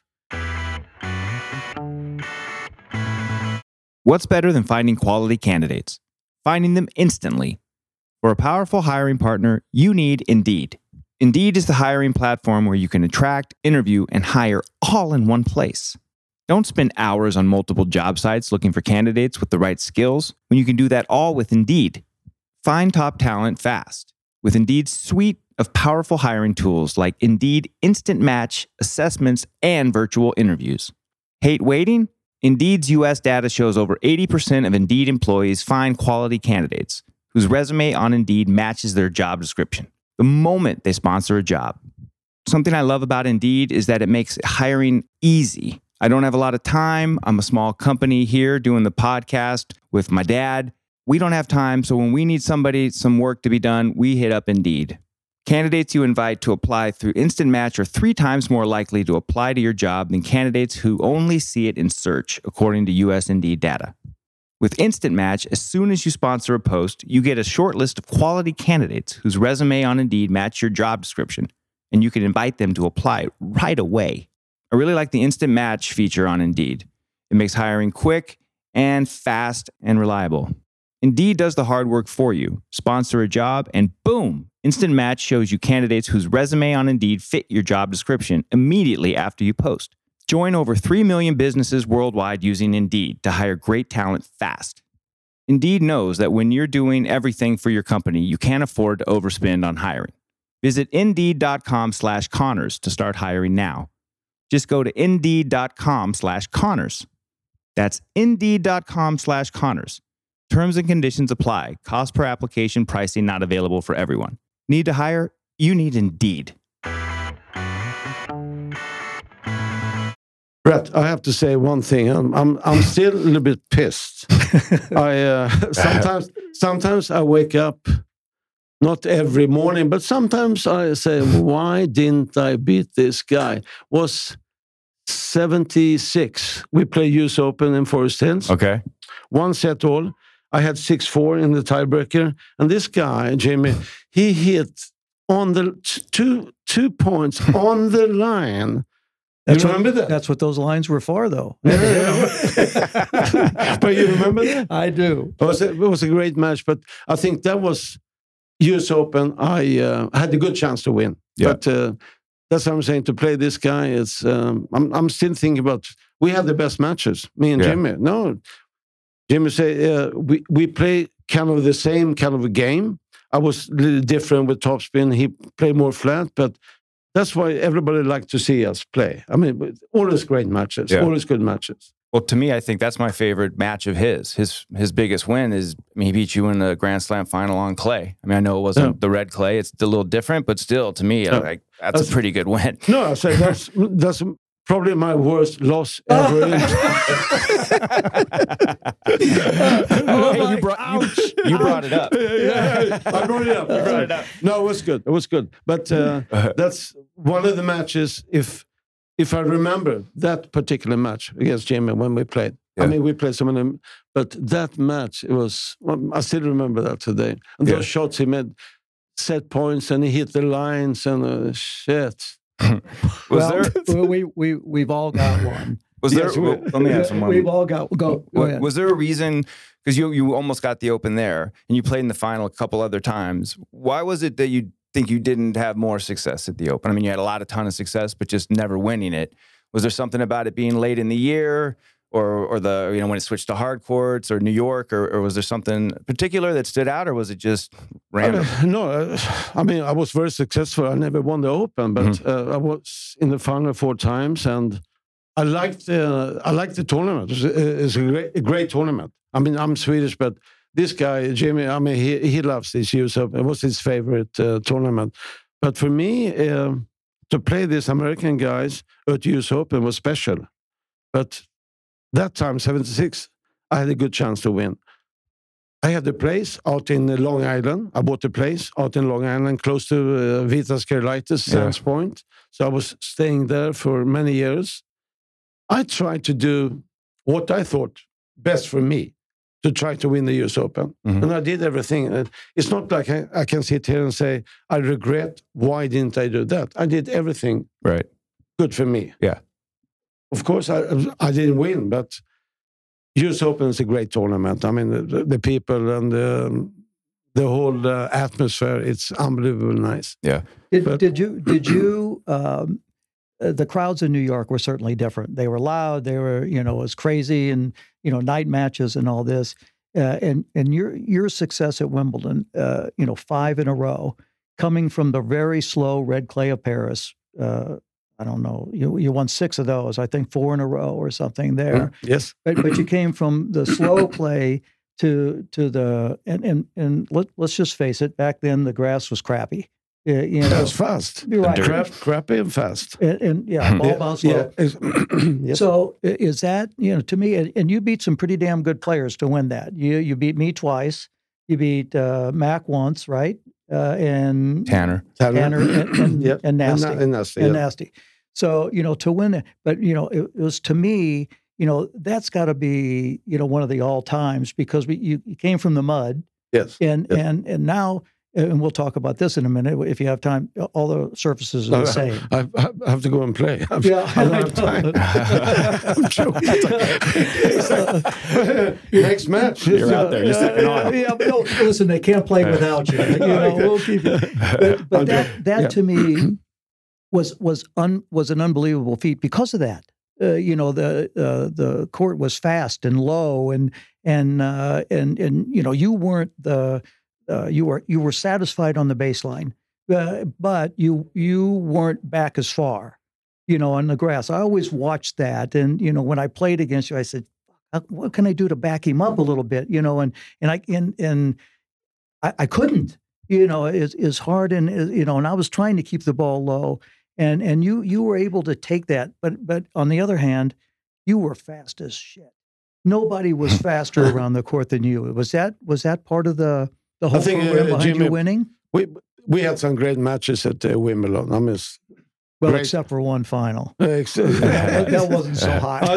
What's better than finding quality candidates? Finding them instantly. For a powerful hiring partner, you need Indeed. Indeed is the hiring platform where you can attract, interview, and hire all in one place. Don't spend hours on multiple job sites looking for candidates with the right skills when you can do that all with Indeed. Find top talent fast with Indeed's suite of powerful hiring tools like Indeed Instant Match, assessments, and virtual interviews. Hate waiting? Indeed's U.S. data shows over 80% of Indeed employees find quality candidates whose resume on Indeed matches their job description the moment they sponsor a job. Something I love about Indeed is that it makes hiring easy. I don't have a lot of time. I'm a small company here doing the podcast with my dad. We don't have time, so when we need some work to be done, we hit up Indeed. Candidates you invite to apply through Instant Match are 3 times more likely to apply to your job than candidates who only see it in search, according to US Indeed data. With Instant Match, as soon as you sponsor a post, you get a short list of quality candidates whose resume on Indeed match your job description, and you can invite them to apply right away. I really like the Instant Match feature on Indeed. It makes hiring quick and fast and reliable. Indeed does the hard work for you. Sponsor a job and boom, Instant Match shows you candidates whose resume on Indeed fit your job description immediately after you post. Join over 3 million businesses worldwide using Indeed to hire great talent fast. Indeed knows that when you're doing everything for your company, you can't afford to overspend on hiring. Visit Indeed.com/Connors to start hiring now. Just go to Indeed.com/Connors. That's Indeed.com/Connors. Terms and conditions apply. Cost per application pricing not available for everyone. Need to hire? You need Indeed. Brett, I have to say one thing. I'm still a little bit pissed. I sometimes I wake up, not every morning, but sometimes I say, why didn't I beat this guy? Was 76. We play US Open in Forest Hills. Okay. 1 set all. I had 6-4 in the tiebreaker, and this guy, Jimmy, he hit on the two points on the line. You remember that? That's what those lines were for, though. But you remember that? I do. It was a great match, but I think that was US Open. I had a good chance to win. Yeah. But that's what I'm saying. To play this guy, it's I'm still thinking about. We had the best matches, me and Jimmy. No, Jimmy say we play kind of the same kind of a game. I was a little different with topspin. He played more flat, but. That's why everybody likes to see us play. I mean, always great matches, always good matches. Well, to me, I think that's my favorite match of his. His biggest win is he beat you in the Grand Slam final on clay. I mean, I know it wasn't the red clay; it's a little different, but still, to me, that's a pretty good win. No, I say that's probably my worst loss ever. You brought it up. Yeah, I brought it up. No, it was good. It was good. But that's one of the matches. If I remember that particular match against Jamie when we played. I mean, we played some of them, but that match, it was. I still remember that today. And those shots he made, set points, and he hit the lines, and shit. We've all got one. Was there? Let me ask someone. We've all got. Go ahead. Was there a reason? Because you almost got the Open there, and you played in the final a couple other times. Why was it that you think you didn't have more success at the Open? I mean, you had a ton of success, but just never winning it. Was there something about it being late in the year, or the when it switched to hard courts or New York, or was there something particular that stood out, or was it just random? I mean, I was very successful. I never won the Open, but I was in the final 4 times, and I liked the tournament. It's a great tournament. I mean, I'm Swedish, but this guy Jimmy, I mean, he loves this US Open. It was his favorite tournament. But for me, to play these American guys at US Open was special. But that time, 76, I had a good chance to win. I had a place out in Long Island. I bought a place out in Long Island, close to Vitas Carolitis, Sands Point. So I was staying there for many years. I tried to do what I thought best for me, to try to win the US Open. And I did everything. It's not like I can sit here and say, I regret, why didn't I do that? I did everything good for me. Yeah. Of course, I didn't win, but US Open is a great tournament. I mean, the people and the whole atmosphere, it's unbelievably nice. Yeah. Did you the crowds in New York were certainly different. They were loud. They were, it was crazy, and night matches and all this. And your success at Wimbledon, 5 in a row, coming from the very slow red clay of Paris. I don't know. You won 6 of those. I think 4 in a row or something there. Yes, but you came from the slow clay to the and let's just face it. Back then, the grass was crappy. It was fast. You're right. Crappy and fast. And ball bounce low. Yes. So is that, to me, and you beat some pretty damn good players to win that. You beat me twice. You beat Mac once, right? And Tanner and Nasty. And Nasty. So, to win it. But, it was, to me, that's got to be, one of the all times, because you came from the mud. Yes. And now, and we'll talk about this in a minute if you have time. All the surfaces are the same. I have to go and play. I don't have time. I'm joking. Next match. You're out there. You're stepping on. Listen, they can't play without you. We'll keep you. But that to me was an unbelievable feat because of that. The court was fast and low, and you weren't the. You were satisfied on the baseline, but you weren't back as far, on the grass. I always watched that, and when I played against you, I said, "What can I do to back him up a little bit?" And I couldn't. It's hard, and and I was trying to keep the ball low, and you were able to take that, but on the other hand, you were fast as shit. Nobody was faster around the court than you. Was that part of the whole program behind Jimmy, you winning? We had some great matches at Wimbledon. I mean, except for one final. That wasn't so hot.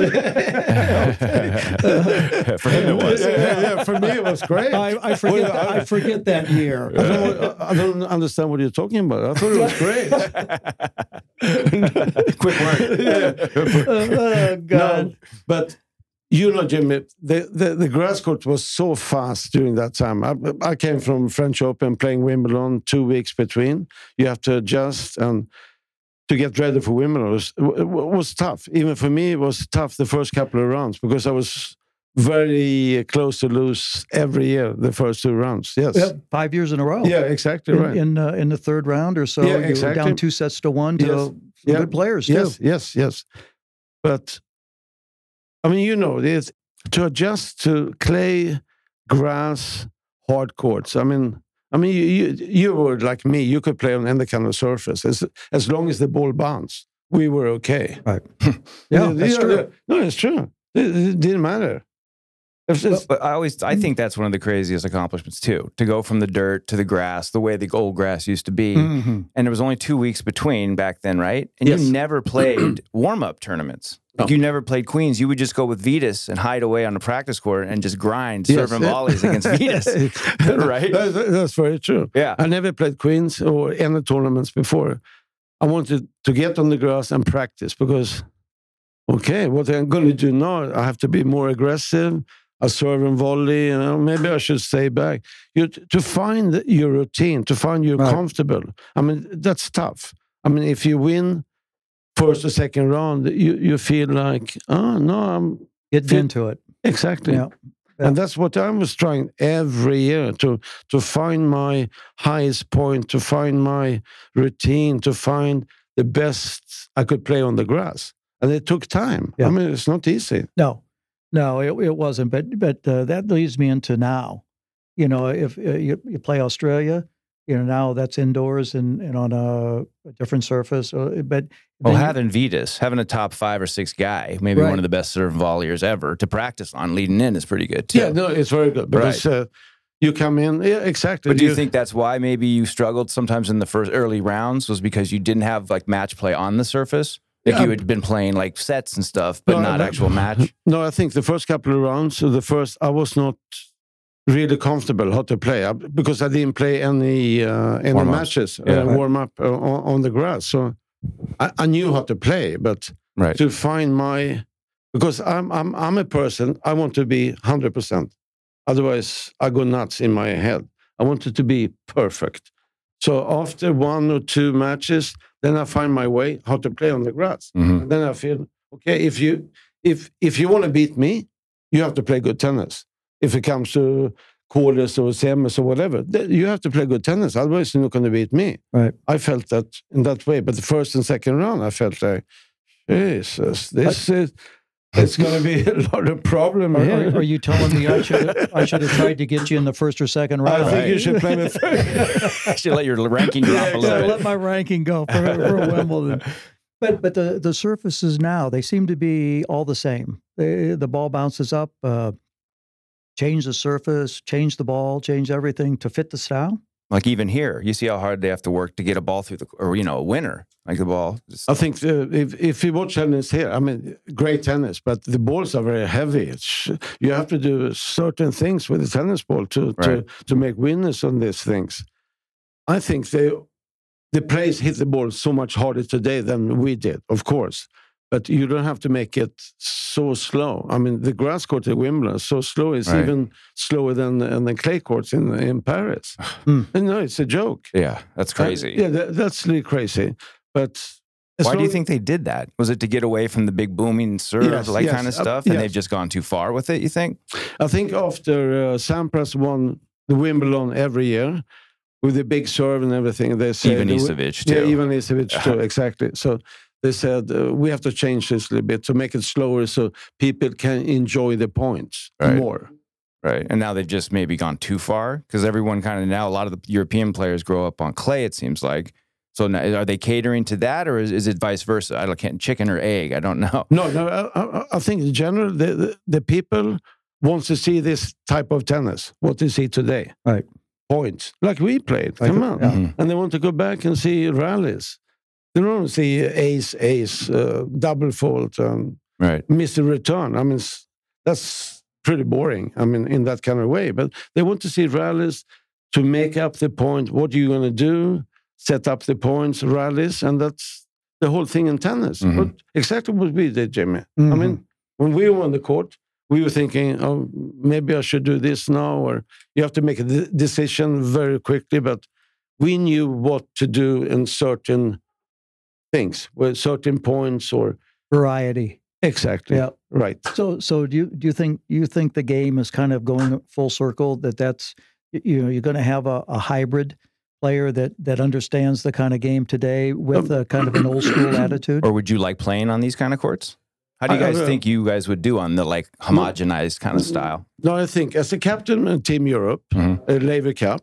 For him, it was. Yeah, for me, it was great. I forget that year. I don't understand what you're talking about. I thought it was great. Quick work. Oh, God. No, but Jimmy, the grass court was so fast during that time. I came from French Open, playing Wimbledon, 2 weeks between. You have to adjust, and to get ready for Wimbledon was tough. Even for me, it was tough the first couple of rounds, because I was very close to lose every year the first 2 rounds. Yes, 5 years in a row. Yeah, exactly right. In the third round or so, you were down 2-1 to good players too. Yes. But I mean, it's to adjust to clay, grass, hard courts. I mean, you were like me. You could play on any kind of surface as long as the ball bounced. We were okay. Right? That's true. No, it's true. It didn't matter. But I think that's one of the craziest accomplishments too. To go from the dirt to the grass, the way the old grass used to be, and there was only 2 weeks between back then, right? And you never played warm-up tournaments. Like, you never played Queens. You would just go with Vitas and hide away on the practice court and just grind serving volleys against Vitas, right? That's very true. Yeah, I never played Queens or any tournaments before. I wanted to get on the grass and practice, because, what I'm going to do now, I have to be more aggressive. I serve and volley, maybe I should stay back. To find your routine, to find you're comfortable. I mean, that's tough. I mean, if you win first or second round, you feel like, oh no, Getting into it. Exactly. Yeah. And that's what I was trying every year to find my highest point, to find my routine, to find the best I could play on the grass. And it took time. Yeah. I mean, it's not easy. No, it wasn't. But that leads me into now. You know, if you play Australia, you know, now that's indoors and on a different surface. But Well, then having Vitas, having a top 5 or 6 guy, maybe Right. one of the best serve volleyers ever to practice on leading in is pretty good too. Yeah, no, it's very good because you come in. Yeah, exactly. But do you think that's why maybe you struggled sometimes in the first early rounds was because you didn't have like match play on the surface? Like Yeah, you had been playing like sets and stuff, but No, not no. actual match? No, I think the first couple of rounds, I was not really comfortable how to play because I didn't play any Warm-ups. matches, Yeah. warm up on the grass. So I knew how to play, but Right. to find because I'm a person, I want to be 100%. Otherwise, I go nuts in my head. I want it to be perfect. So after 1 or 2 matches, then I find my way how to play on the grass. Mhm. And then I feel, okay, if you want to beat me, you have to play good tennis. If it comes to quarters or semis or whatever, you have to play good tennis. Otherwise, you're not going to beat me. Right. I felt that in that way. But the first and second round, I felt like, Jesus, it's going to be a lot of problem here. Are you telling me I should have tried to get you in the first or second round? I think you should play me first. I should let your ranking drop a little Let bit. my ranking go for Wimbledon. But the surfaces now, they seem to be all the same. The ball bounces up, change the surface, change the ball, change everything to fit the style. Like even here, you see how hard they have to work to get a ball through or a winner. Like the ball. I think if you watch tennis here, I mean, great tennis, but the balls are very heavy. You have to do certain things with the tennis ball to make winners on these things. I think the players hit the ball so much harder today than we did, of course. But you don't have to make it so slow. I mean, the grass court at Wimbledon is so slow. It's Right. even slower than the clay courts in Paris. No, it's a joke. Yeah, that's crazy. That's really crazy. But Why do you think they did that? Was it to get away from the big booming serve, Yes, kind of stuff? And yes. they've just gone too far with it, you think? I think after Sampras won the Wimbledon every year with the big serve and everything, they said... Even Isavic, too. Yeah, even Isavic, too, exactly. So they said, we have to change this a little bit to make it slower so people can enjoy the points more. Right. And now they've just maybe gone too far because everyone kind of now, a lot of the European players grow up on clay, it seems like. So now, are they catering to that or is it vice versa? I can't, chicken or egg, I don't know. No, I think in general, the people want to see this type of tennis, what they see today. Right. Points, like we played, come on. Yeah. And they want to go back and see rallies. They don't want to see ace, double fault, Right. miss a return. I mean, that's pretty boring, I mean, in that kind of way. But they want to see rallies to make up the point. What are you going to do? Set up the points, rallies, and that's the whole thing in tennis. Mhm. But exactly what we did, Jimmy. I mean, when we were on the court, we were thinking, oh, maybe I should do this now, or you have to make a decision very quickly. But we knew what to do in certain things, with certain points or Variety. exactly. Yeah. Right. So do you think the game is kind of going full circle? That's you're going to have a hybrid player that understands the kind of game today with a kind of an old school attitude. Or would you like playing on these kind of courts? How do you guys think you guys would do on the like homogenized kind of style? No, I think as a captain of Team Europe, Laver Cup,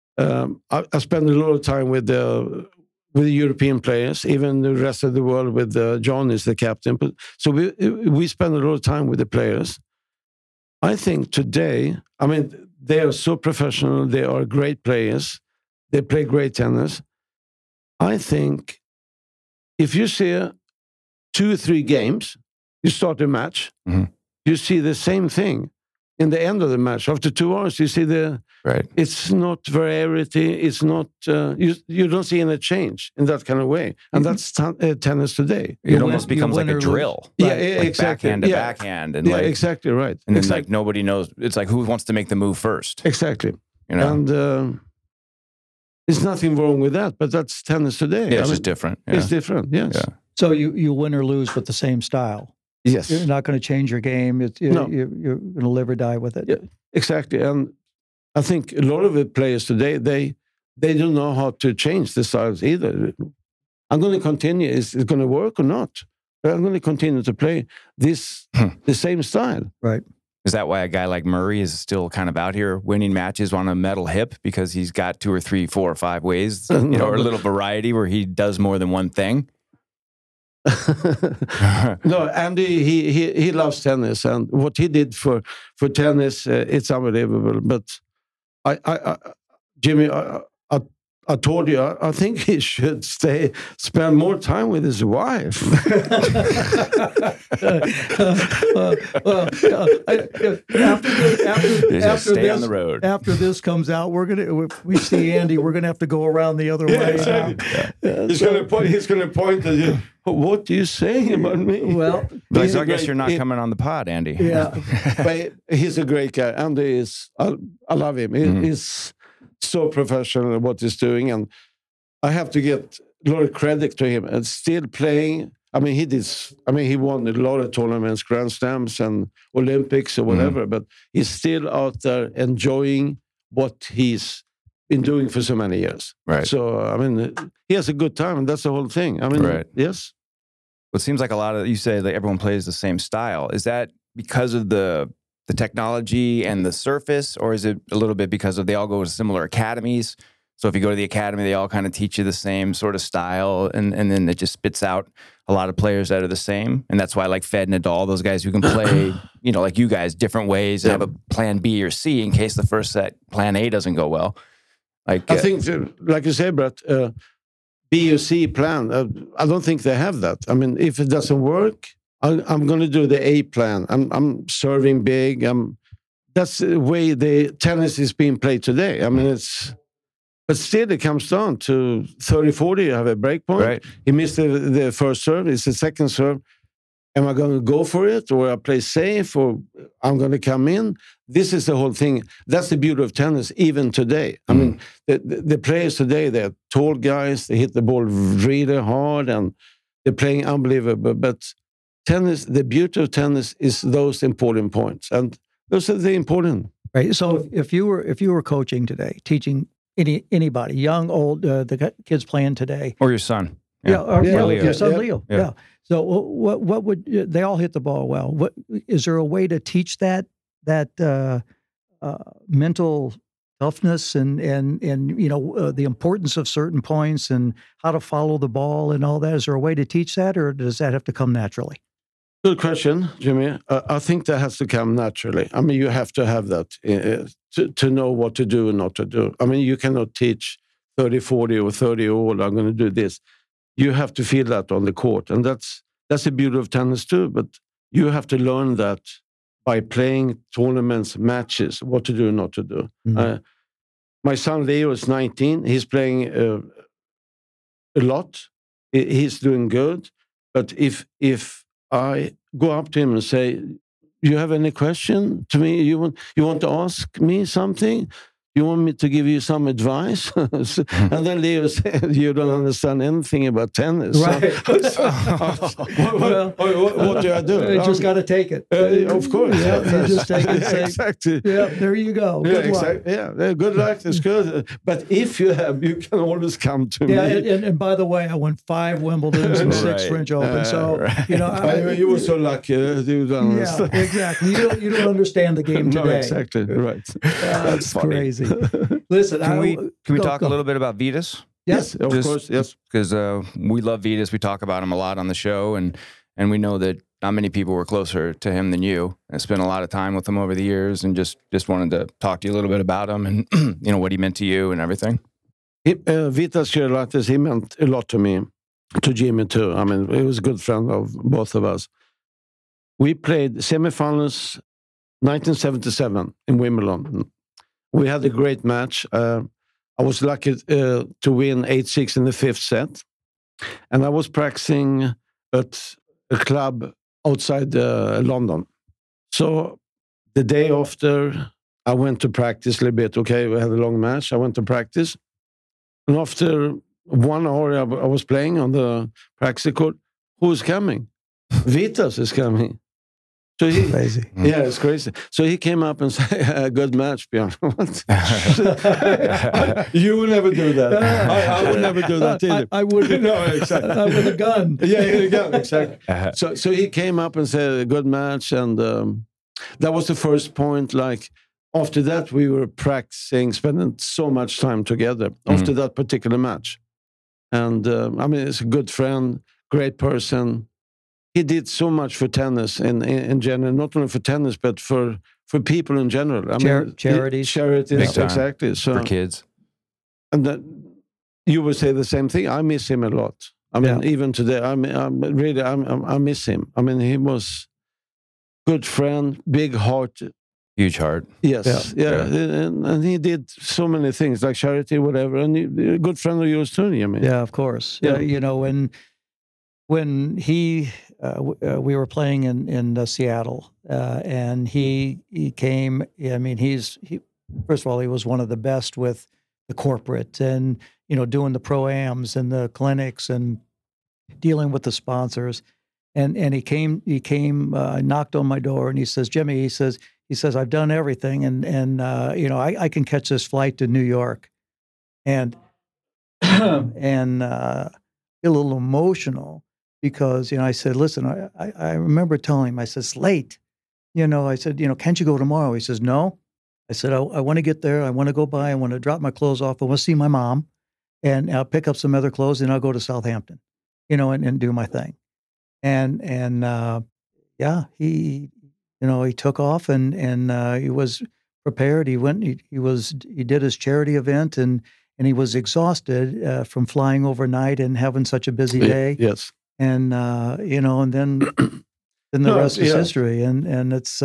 I spend a lot of time with the European players, even the rest of the world with John is the captain. But so we spend a lot of time with the players. I think today, I mean, they are so professional. They are great players. They play great tennis. I think if you see 2 or 3 games, you start a match, you see the same thing. In the end of the match, after 2 hours, you see it's not variety. It's not, you don't see any change in that kind of way. And that's tennis today. It almost becomes like a drill. Yeah, Like exactly. Backhand to backhand. And exactly right. And then like nobody knows. It's like who wants to make the move first? Exactly. You know? And there's nothing wrong with that, but that's tennis today. Yeah, it's just different. Yeah. It's different, yes. Yeah. So you win or lose with the same style. Yes. You're not going to change your game. No. You're going to live or die with it. Yeah, exactly. And I think a lot of the players today, they don't know how to change the styles either. I'm going to continue. Is it going to work or not? I'm going to continue to play the same style. Right. Is that why a guy like Murray is still kind of out here winning matches on a metal hip, because he's got 2 or 3, 4 or 5 ways, or a little variety where he does more than one thing? No, Andy, he loves tennis, and what he did for tennis, it's unbelievable. But Jimmy, I told you, I think he should spend more time with his wife. After this comes out, if we see Andy, we're gonna have to go around the other way. Exactly. He's gonna point at you. What are you saying about me? Well, I guess you're not coming on the pod, Andy. Yeah, but he's a great guy. Andy is. I love him. He's so professional at what he's doing, and I have to get a lot of credit to him. And still playing. I mean, he won a lot of tournaments, Grand Slams, and Olympics or whatever. But he's still out there enjoying what he's been doing for so many years. Right. So I mean, he has a good time, and that's the whole thing. I mean, right. Yes. Well, it seems like a lot of, you say that everyone plays the same style. Is that because of the technology and the surface, or is it a little bit because of they all go to similar academies? So if you go to the academy, they all kind of teach you the same sort of style, and then it just spits out a lot of players that are the same. And that's why, like Fed, Nadal, those guys who can play, like you guys, different ways and have a plan B or C in case the first set, plan A doesn't go well. Like I think, like you say, Brett, B or C plan, I don't think they have that. I mean, if it doesn't work, I'm going to do the A plan. I'm serving big. That's the way the tennis is being played today. I mean, but still it comes down to 30-40. You have a break point. Right. He missed the first serve. It's the second serve. Am I going to go for it, or I play safe, or I'm going to come in? This is the whole thing. That's the beauty of tennis, even today. I mean, the players today, they're tall guys. They hit the ball really hard, and they're playing unbelievable. But tennis, the beauty of tennis is those important points, and those are the important. Right. So if you were coaching today, teaching anybody, young, old, the kids playing today, or your son. Your son Leo. Yeah. Yeah. So what would they all hit the ball well? What is there a way to teach that mental toughness and the importance of certain points and how to follow the ball and all that? Is there a way to teach that, or does that have to come naturally? Good question, Jimmy. I think that has to come naturally. I mean, you have to have that to know what to do and not to do. I mean, you cannot teach 30, 40 or 30 old, I'm going to do this. You have to feel that on the court. And that's the beauty of tennis too. But you have to learn that by playing tournaments, matches, what to do and not to do. Mm-hmm. My son Leo is 19. He's playing a lot. He's doing good. But if I go up to him and say, "You have any question to me? You want to ask me something? You want me to give you some advice?" And then Leo said, "You don't understand anything about tennis." Right. What do I do? You just got to take it. Of course. Yeah, you just take it. Say, exactly. Yeah, there you go. Yeah, good exactly. luck. Yeah, good luck. It's good. But if you can always come to me. And by the way, I won 5 Wimbledons and 6 French Open. So you were so lucky. You don't understand. Yeah, exactly. You don't understand the game today. No, exactly. Right. That's crazy. Listen, can we talk a little bit about Vitas? Yes, of course. Yes, because we love Vitas. We talk about him a lot on the show, and we know that not many people were closer to him than you. I spent a lot of time with him over the years, and just wanted to talk to you a little bit about him and what he meant to you and everything. Vitas Gerulaitis, he meant a lot to me, to Jimmy too. I mean, he was a good friend of both of us. We played semifinals 1977 in Wimbledon. We had a great match. I was lucky to win 8-6 in the 5th set. And I was practicing at a club outside London. So the day after, I went to practice a little bit. Okay, we had a long match. I went to practice. And after 1 hour I was playing on the practice court, who was coming? Vitas is coming. So he, Crazy. yeah, it's crazy. So he came up and said, "Good match, Björn." You would never do that. I would never do that either. I would. No, exactly. With a gun. Yeah, exactly. So he came up and said, "Good match," and that was the first point. Like after that, we were practicing, spending so much time together after that particular match. And I mean, he's a good friend, great person. He did so much for tennis in general, not only for tennis, but for people in general. I mean, charities. Charities, exactly. So, for kids. And that, you would say the same thing. I miss him a lot. I mean, even today, I miss him. I mean, he was good friend, big heart. Huge heart. Yes, yeah. And he did so many things, like charity, whatever. And a good friend of yours, Tony, I mean. Yeah, of course. Yeah. You know, when he, we were playing in Seattle, and he came. I mean, he first of all, he was one of the best with the corporate, and doing the pro-ams and the clinics and dealing with the sponsors. And he came, knocked on my door, and he says, "Jimmy," he says, "I've done everything, and I can catch this flight to New York," and get a little emotional. Because, I said, "Listen, I remember telling him," I said, "It's late." I said, "Can't you go tomorrow?" He says, "No." I said, I want to get there. I want to go by. I want to drop my clothes off. I want to see my mom, and I'll pick up some other clothes, and I'll go to Southampton, and do my thing." And he took off, and he was prepared. He went, he did his charity event, and he was exhausted from flying overnight and having such a busy day. Yes. And and then the rest is history, and it's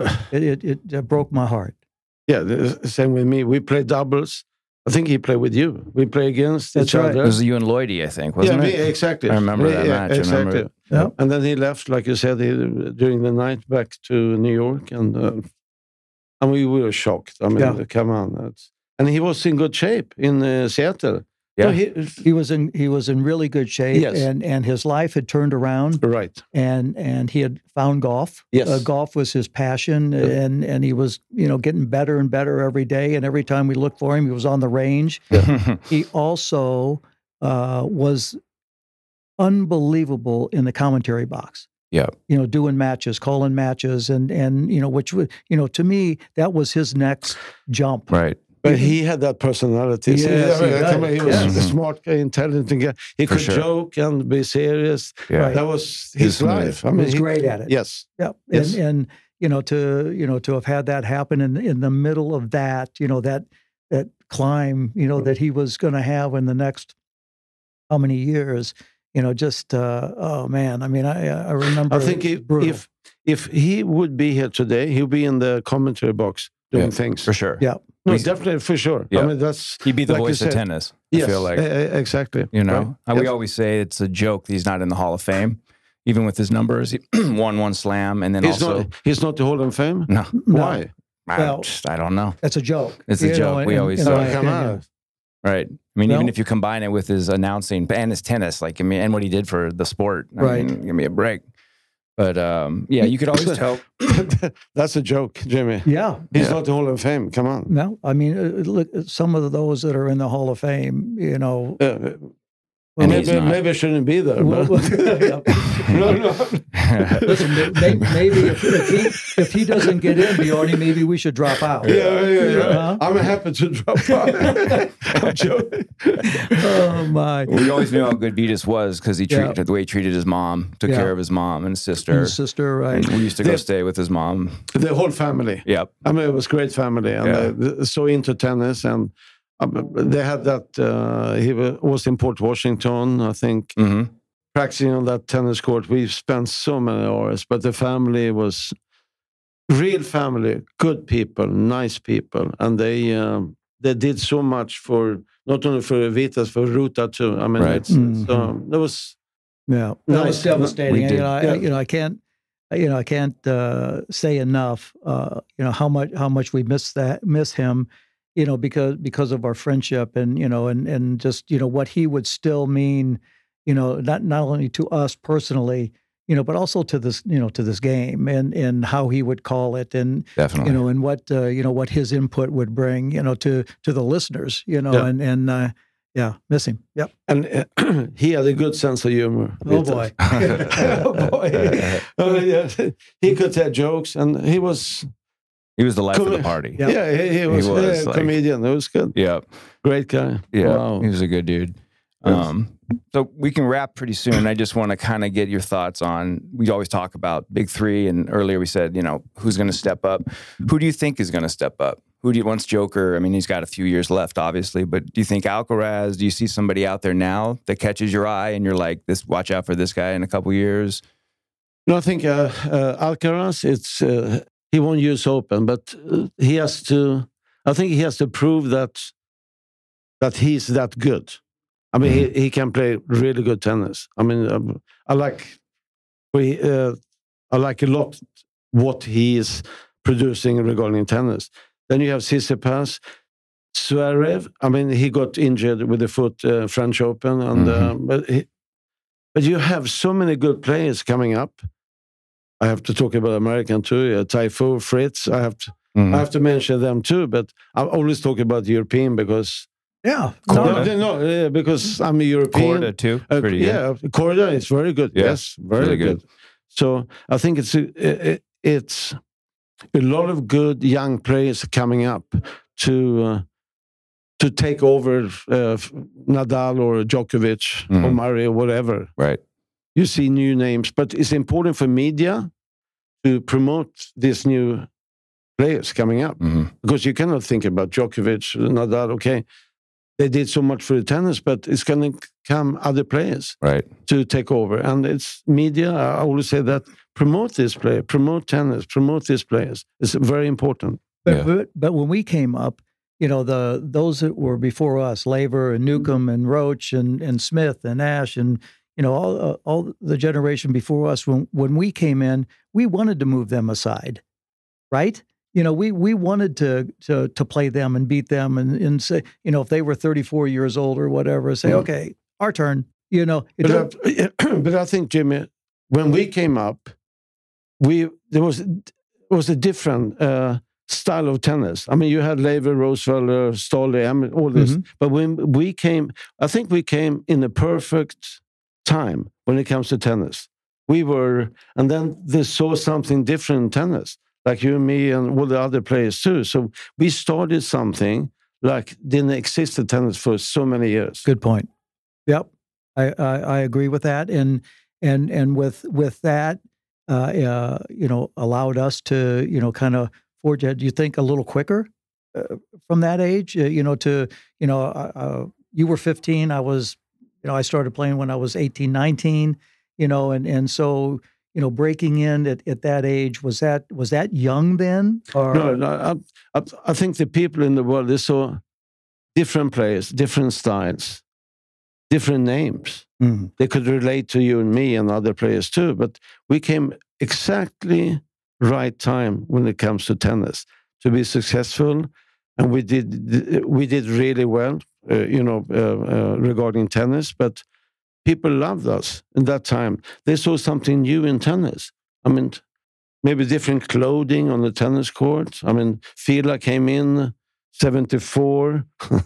it broke my heart. Yeah, the same with me. We play doubles. I think he played with you. We play against each other. It was you and Lloydie, I think, wasn't it? Yeah, exactly. I remember that match. Exactly. Yeah. And then he left, like you said, during the night back to New York, and we were shocked. I mean, come on, and he was in good shape in Seattle. Yeah, he was in really good shape, yes. and his life had turned around, right? And he had found golf. Yes, golf was his passion, and he was getting better and better every day. And every time we looked for him, he was on the range. Yeah. He also was unbelievable in the commentary box. Yeah, doing matches, calling matches, and which would to me that was his next jump. Right. But he had that personality. Yes, he was a smart guy, intelligent guy. He could joke and be serious. Yeah. That was his life. I mean, he was great at it. Yes. Yeah. Yes. And to have had that happen in the middle of that, that climb, that he was going to have in the next how many years, oh man. I mean, I remember. I think if he would be here today, he'll be in the commentary box doing things for sure. Yeah. No, definitely, for sure. Yeah. I mean, he'd be the voice of tennis. Yes, I feel like exactly. Right? Yes. We always say it's a joke that he's not in the Hall of Fame, even with his numbers. He won one slam, and then he's not the Hall of Fame. No, why? I don't know. That's a joke. It's a joke. We always say. Come on. Right. I mean, even if you combine it with his announcing and his tennis, and what he did for the sport, I mean, give me a break. But you could always tell. That's a joke, Jimmy. Yeah. He's not the Hall of Fame. Come on. No, I mean, look, some of those that are in the Hall of Fame, maybe I shouldn't be there. No. Listen, maybe if he doesn't get in, Bjorny, maybe we should drop out. Yeah. I'm happy to drop out. I'm joking. Oh my! We always knew how good Vitas was because the way he treated his mom, took care of his mom and his sister. Right? And we used to go stay with his mom. The whole family. Yep. I mean, it was a great family, and they're so into tennis and. They had that, he was in Port Washington, I think, practicing on that tennis court. We spent so many hours, but the family was real family, good people, nice people. And they did so much for, not only for Vitas, for Ruta too. I mean, so that was that was devastating. I can't say enough, how much we miss him. Because of our friendship and just, what he would still mean, not only to us personally, but also to this, to this game and how he would call it, and Definitely. and what his input would bring, to the listeners, and miss him. Yep. And he had a good sense of humor. Oh boy. Oh boy. He could tell jokes, and he was the life of the party. Yep. Yeah, he was a comedian. It was good. Yeah. Great guy. Yeah. Wow. He was a good dude. So we can wrap pretty soon. I just want to kind of get your thoughts on, we always talk about big three, and earlier we said, who's going to step up? Who do you think is going to step up? Once Joker, I mean, he's got a few years left, obviously, but do you think Alcaraz, do you see somebody out there now that catches your eye and you're like, watch out for this guy in a couple years? No, I think Alcaraz, he won US Open, but I think he has to prove that he's that good. I mean, he can play really good tennis. I mean, I like a lot what he is producing regarding tennis. Then you have Tsitsipas, Zverev. I mean, he got injured with the foot French Open, and but you have so many good players coming up. I have to talk about American too. Taifu, Fritz. I have to mention them too. But I always talk about European because. Yeah, because I'm a European. Korda too, pretty good. Korda is very good. Yeah, yes, very really good. So I think it's a lot of good young players coming up to take over Nadal or Djokovic or Murray or whatever. Right. You see new names, but it's important for media to promote these new players coming up because you cannot think about Djokovic, Nadal. Okay. They did so much for the tennis, but it's going to come other players to take over. And it's media, I always say that, promote this player, promote tennis, promote these players. It's very important. But when we came up, those that were before us, Laver and Newcomb and Roach and Smith and Ash and, all the generation before us, when we came in, we wanted to move them aside, right? We wanted to play them and beat them and say, if they were 34 years old or whatever, say, okay, our turn. But I think, Jimmy, when we came up, there was a different style of tennis. I mean, you had Laver, Rosefeller, Stolle, I mean, all this. But when we came, I think we came in a perfect time when it comes to tennis. And then they saw something different in tennis. Like you and me and all the other players too. So we started something like didn't exist in tennis for so many years. Good point. Yep, I agree with that, and with that, allowed us to kind of forge ahead. Do you think a little quicker from that age? You were 15. I was, I started playing when I was 18, 19. And so. Breaking in at that age, was that young then? Or? No, I think the people in the world, they saw different players, different styles, different names. They could relate to you and me and other players too, but we came exactly right time when it comes to tennis to be successful, and we did really well, regarding tennis, but people loved us in that time. They saw something new in tennis. I mean, maybe different clothing on the tennis court. I mean, Fila came in 74.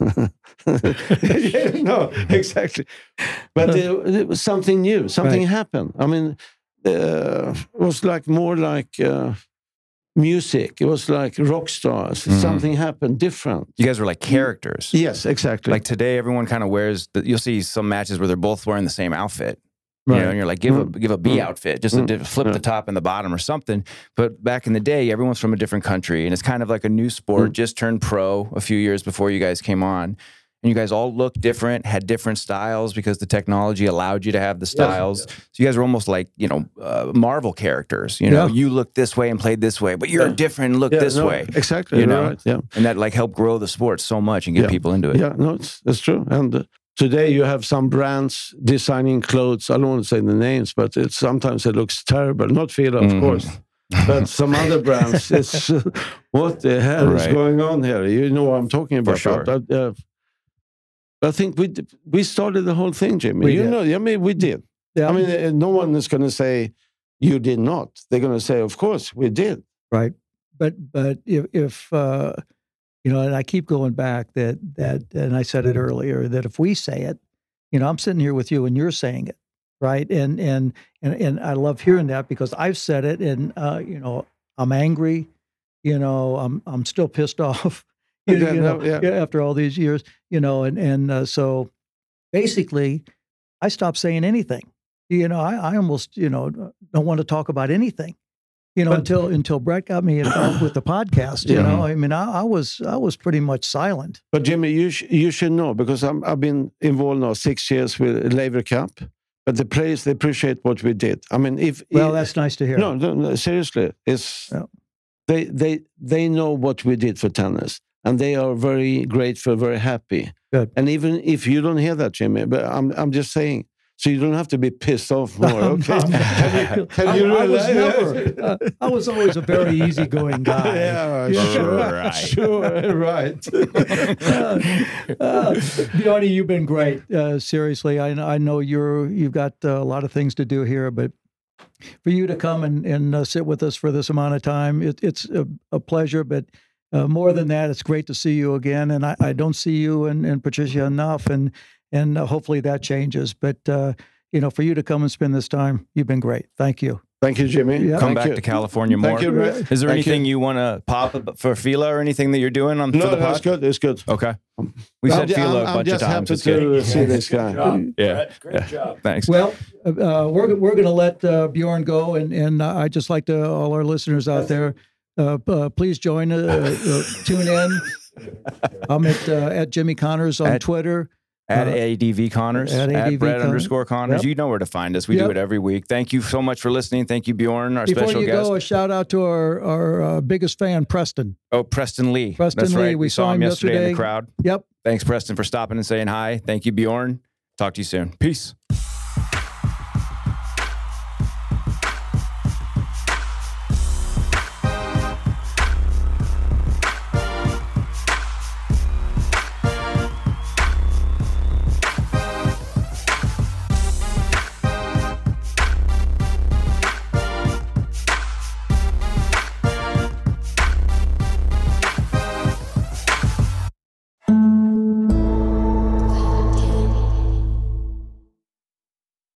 No, exactly. But it was something new. Something happened. I mean, it was more like music. It was like rock stars. Something happened different. You guys were like characters. Yes, exactly. Like today, everyone kind of wears. You'll see some matches where they're both wearing the same outfit. Right. And you're like, give a B outfit, just to flip the top and the bottom or something. But back in the day, everyone's from a different country, and it's kind of like a new sport. Just turned pro a few years before you guys came on. And you guys all looked different, had different styles because the technology allowed you to have the styles. Yes. So you guys were almost like, Marvel characters. You look this way and played this way, but you're different and look this way. Exactly. Right, yeah. And that helped grow the sport so much and get people into it. Yeah, no, it's true. And today you have some brands designing clothes. I don't want to say the names, but sometimes it looks terrible. Not Fila, of course. But some other brands, it's what the hell is going on here? You know what I'm talking about. For sure. I think we started the whole thing, Jimmy. We did. I mean, we did. Yeah. I mean, no one is going to say you did not. They're going to say, of course, we did. Right. But if and I keep going back that and I said it earlier, that if we say it, I'm sitting here with you and you're saying it, right? And I love hearing that because I've said it, and I'm angry, I'm still pissed off, after all these years, and so basically, I stopped saying anything. I almost don't want to talk about anything. Until Brett got me involved with the podcast, I mean, I was pretty much silent. But Jimmy, you should know, because I've been involved now 6 years with Laver Cup, but the players, they appreciate what we did. I mean, that's nice to hear. No, seriously, they know what we did for tennis, and they are very grateful, very happy. Good. And even if you don't hear that, Jimmy, but I'm just saying. So you don't have to be pissed off more, okay? I was always a very easygoing guy. Sure, right. Bjarne, you've been great. Seriously, I know you've got a lot of things to do here, but for you to come and sit with us for this amount of time, it's a pleasure. But more than that, it's great to see you again. And I don't see you and Patricia enough, and hopefully that changes. But, for you to come and spend this time, you've been great. Thank you. Thank you, Jimmy. Yeah. Come back to California more. Thank you, Brett. Is there anything you want to pop for Fila or anything that you're doing for the pod? No, that's good. It's good. Okay. We said Fila a bunch of times. I'm just happy to see this guy. Great job. Thanks. Well, we're going to let Bjorn go, and I'd just like to, all our listeners out there, please join, tune in. I'm at Jimmy Connors on Twitter. At ADV Connors, at Brett_Connors. Yep. You know where to find us. We do it every week. Thank you so much for listening. Thank you, Bjorn, our special guest. Before you go, a shout out to our biggest fan, Preston. Oh, Preston Lee. That's Lee. Right. We saw him yesterday in the crowd. Yep. Thanks, Preston, for stopping and saying hi. Thank you, Bjorn. Talk to you soon. Peace.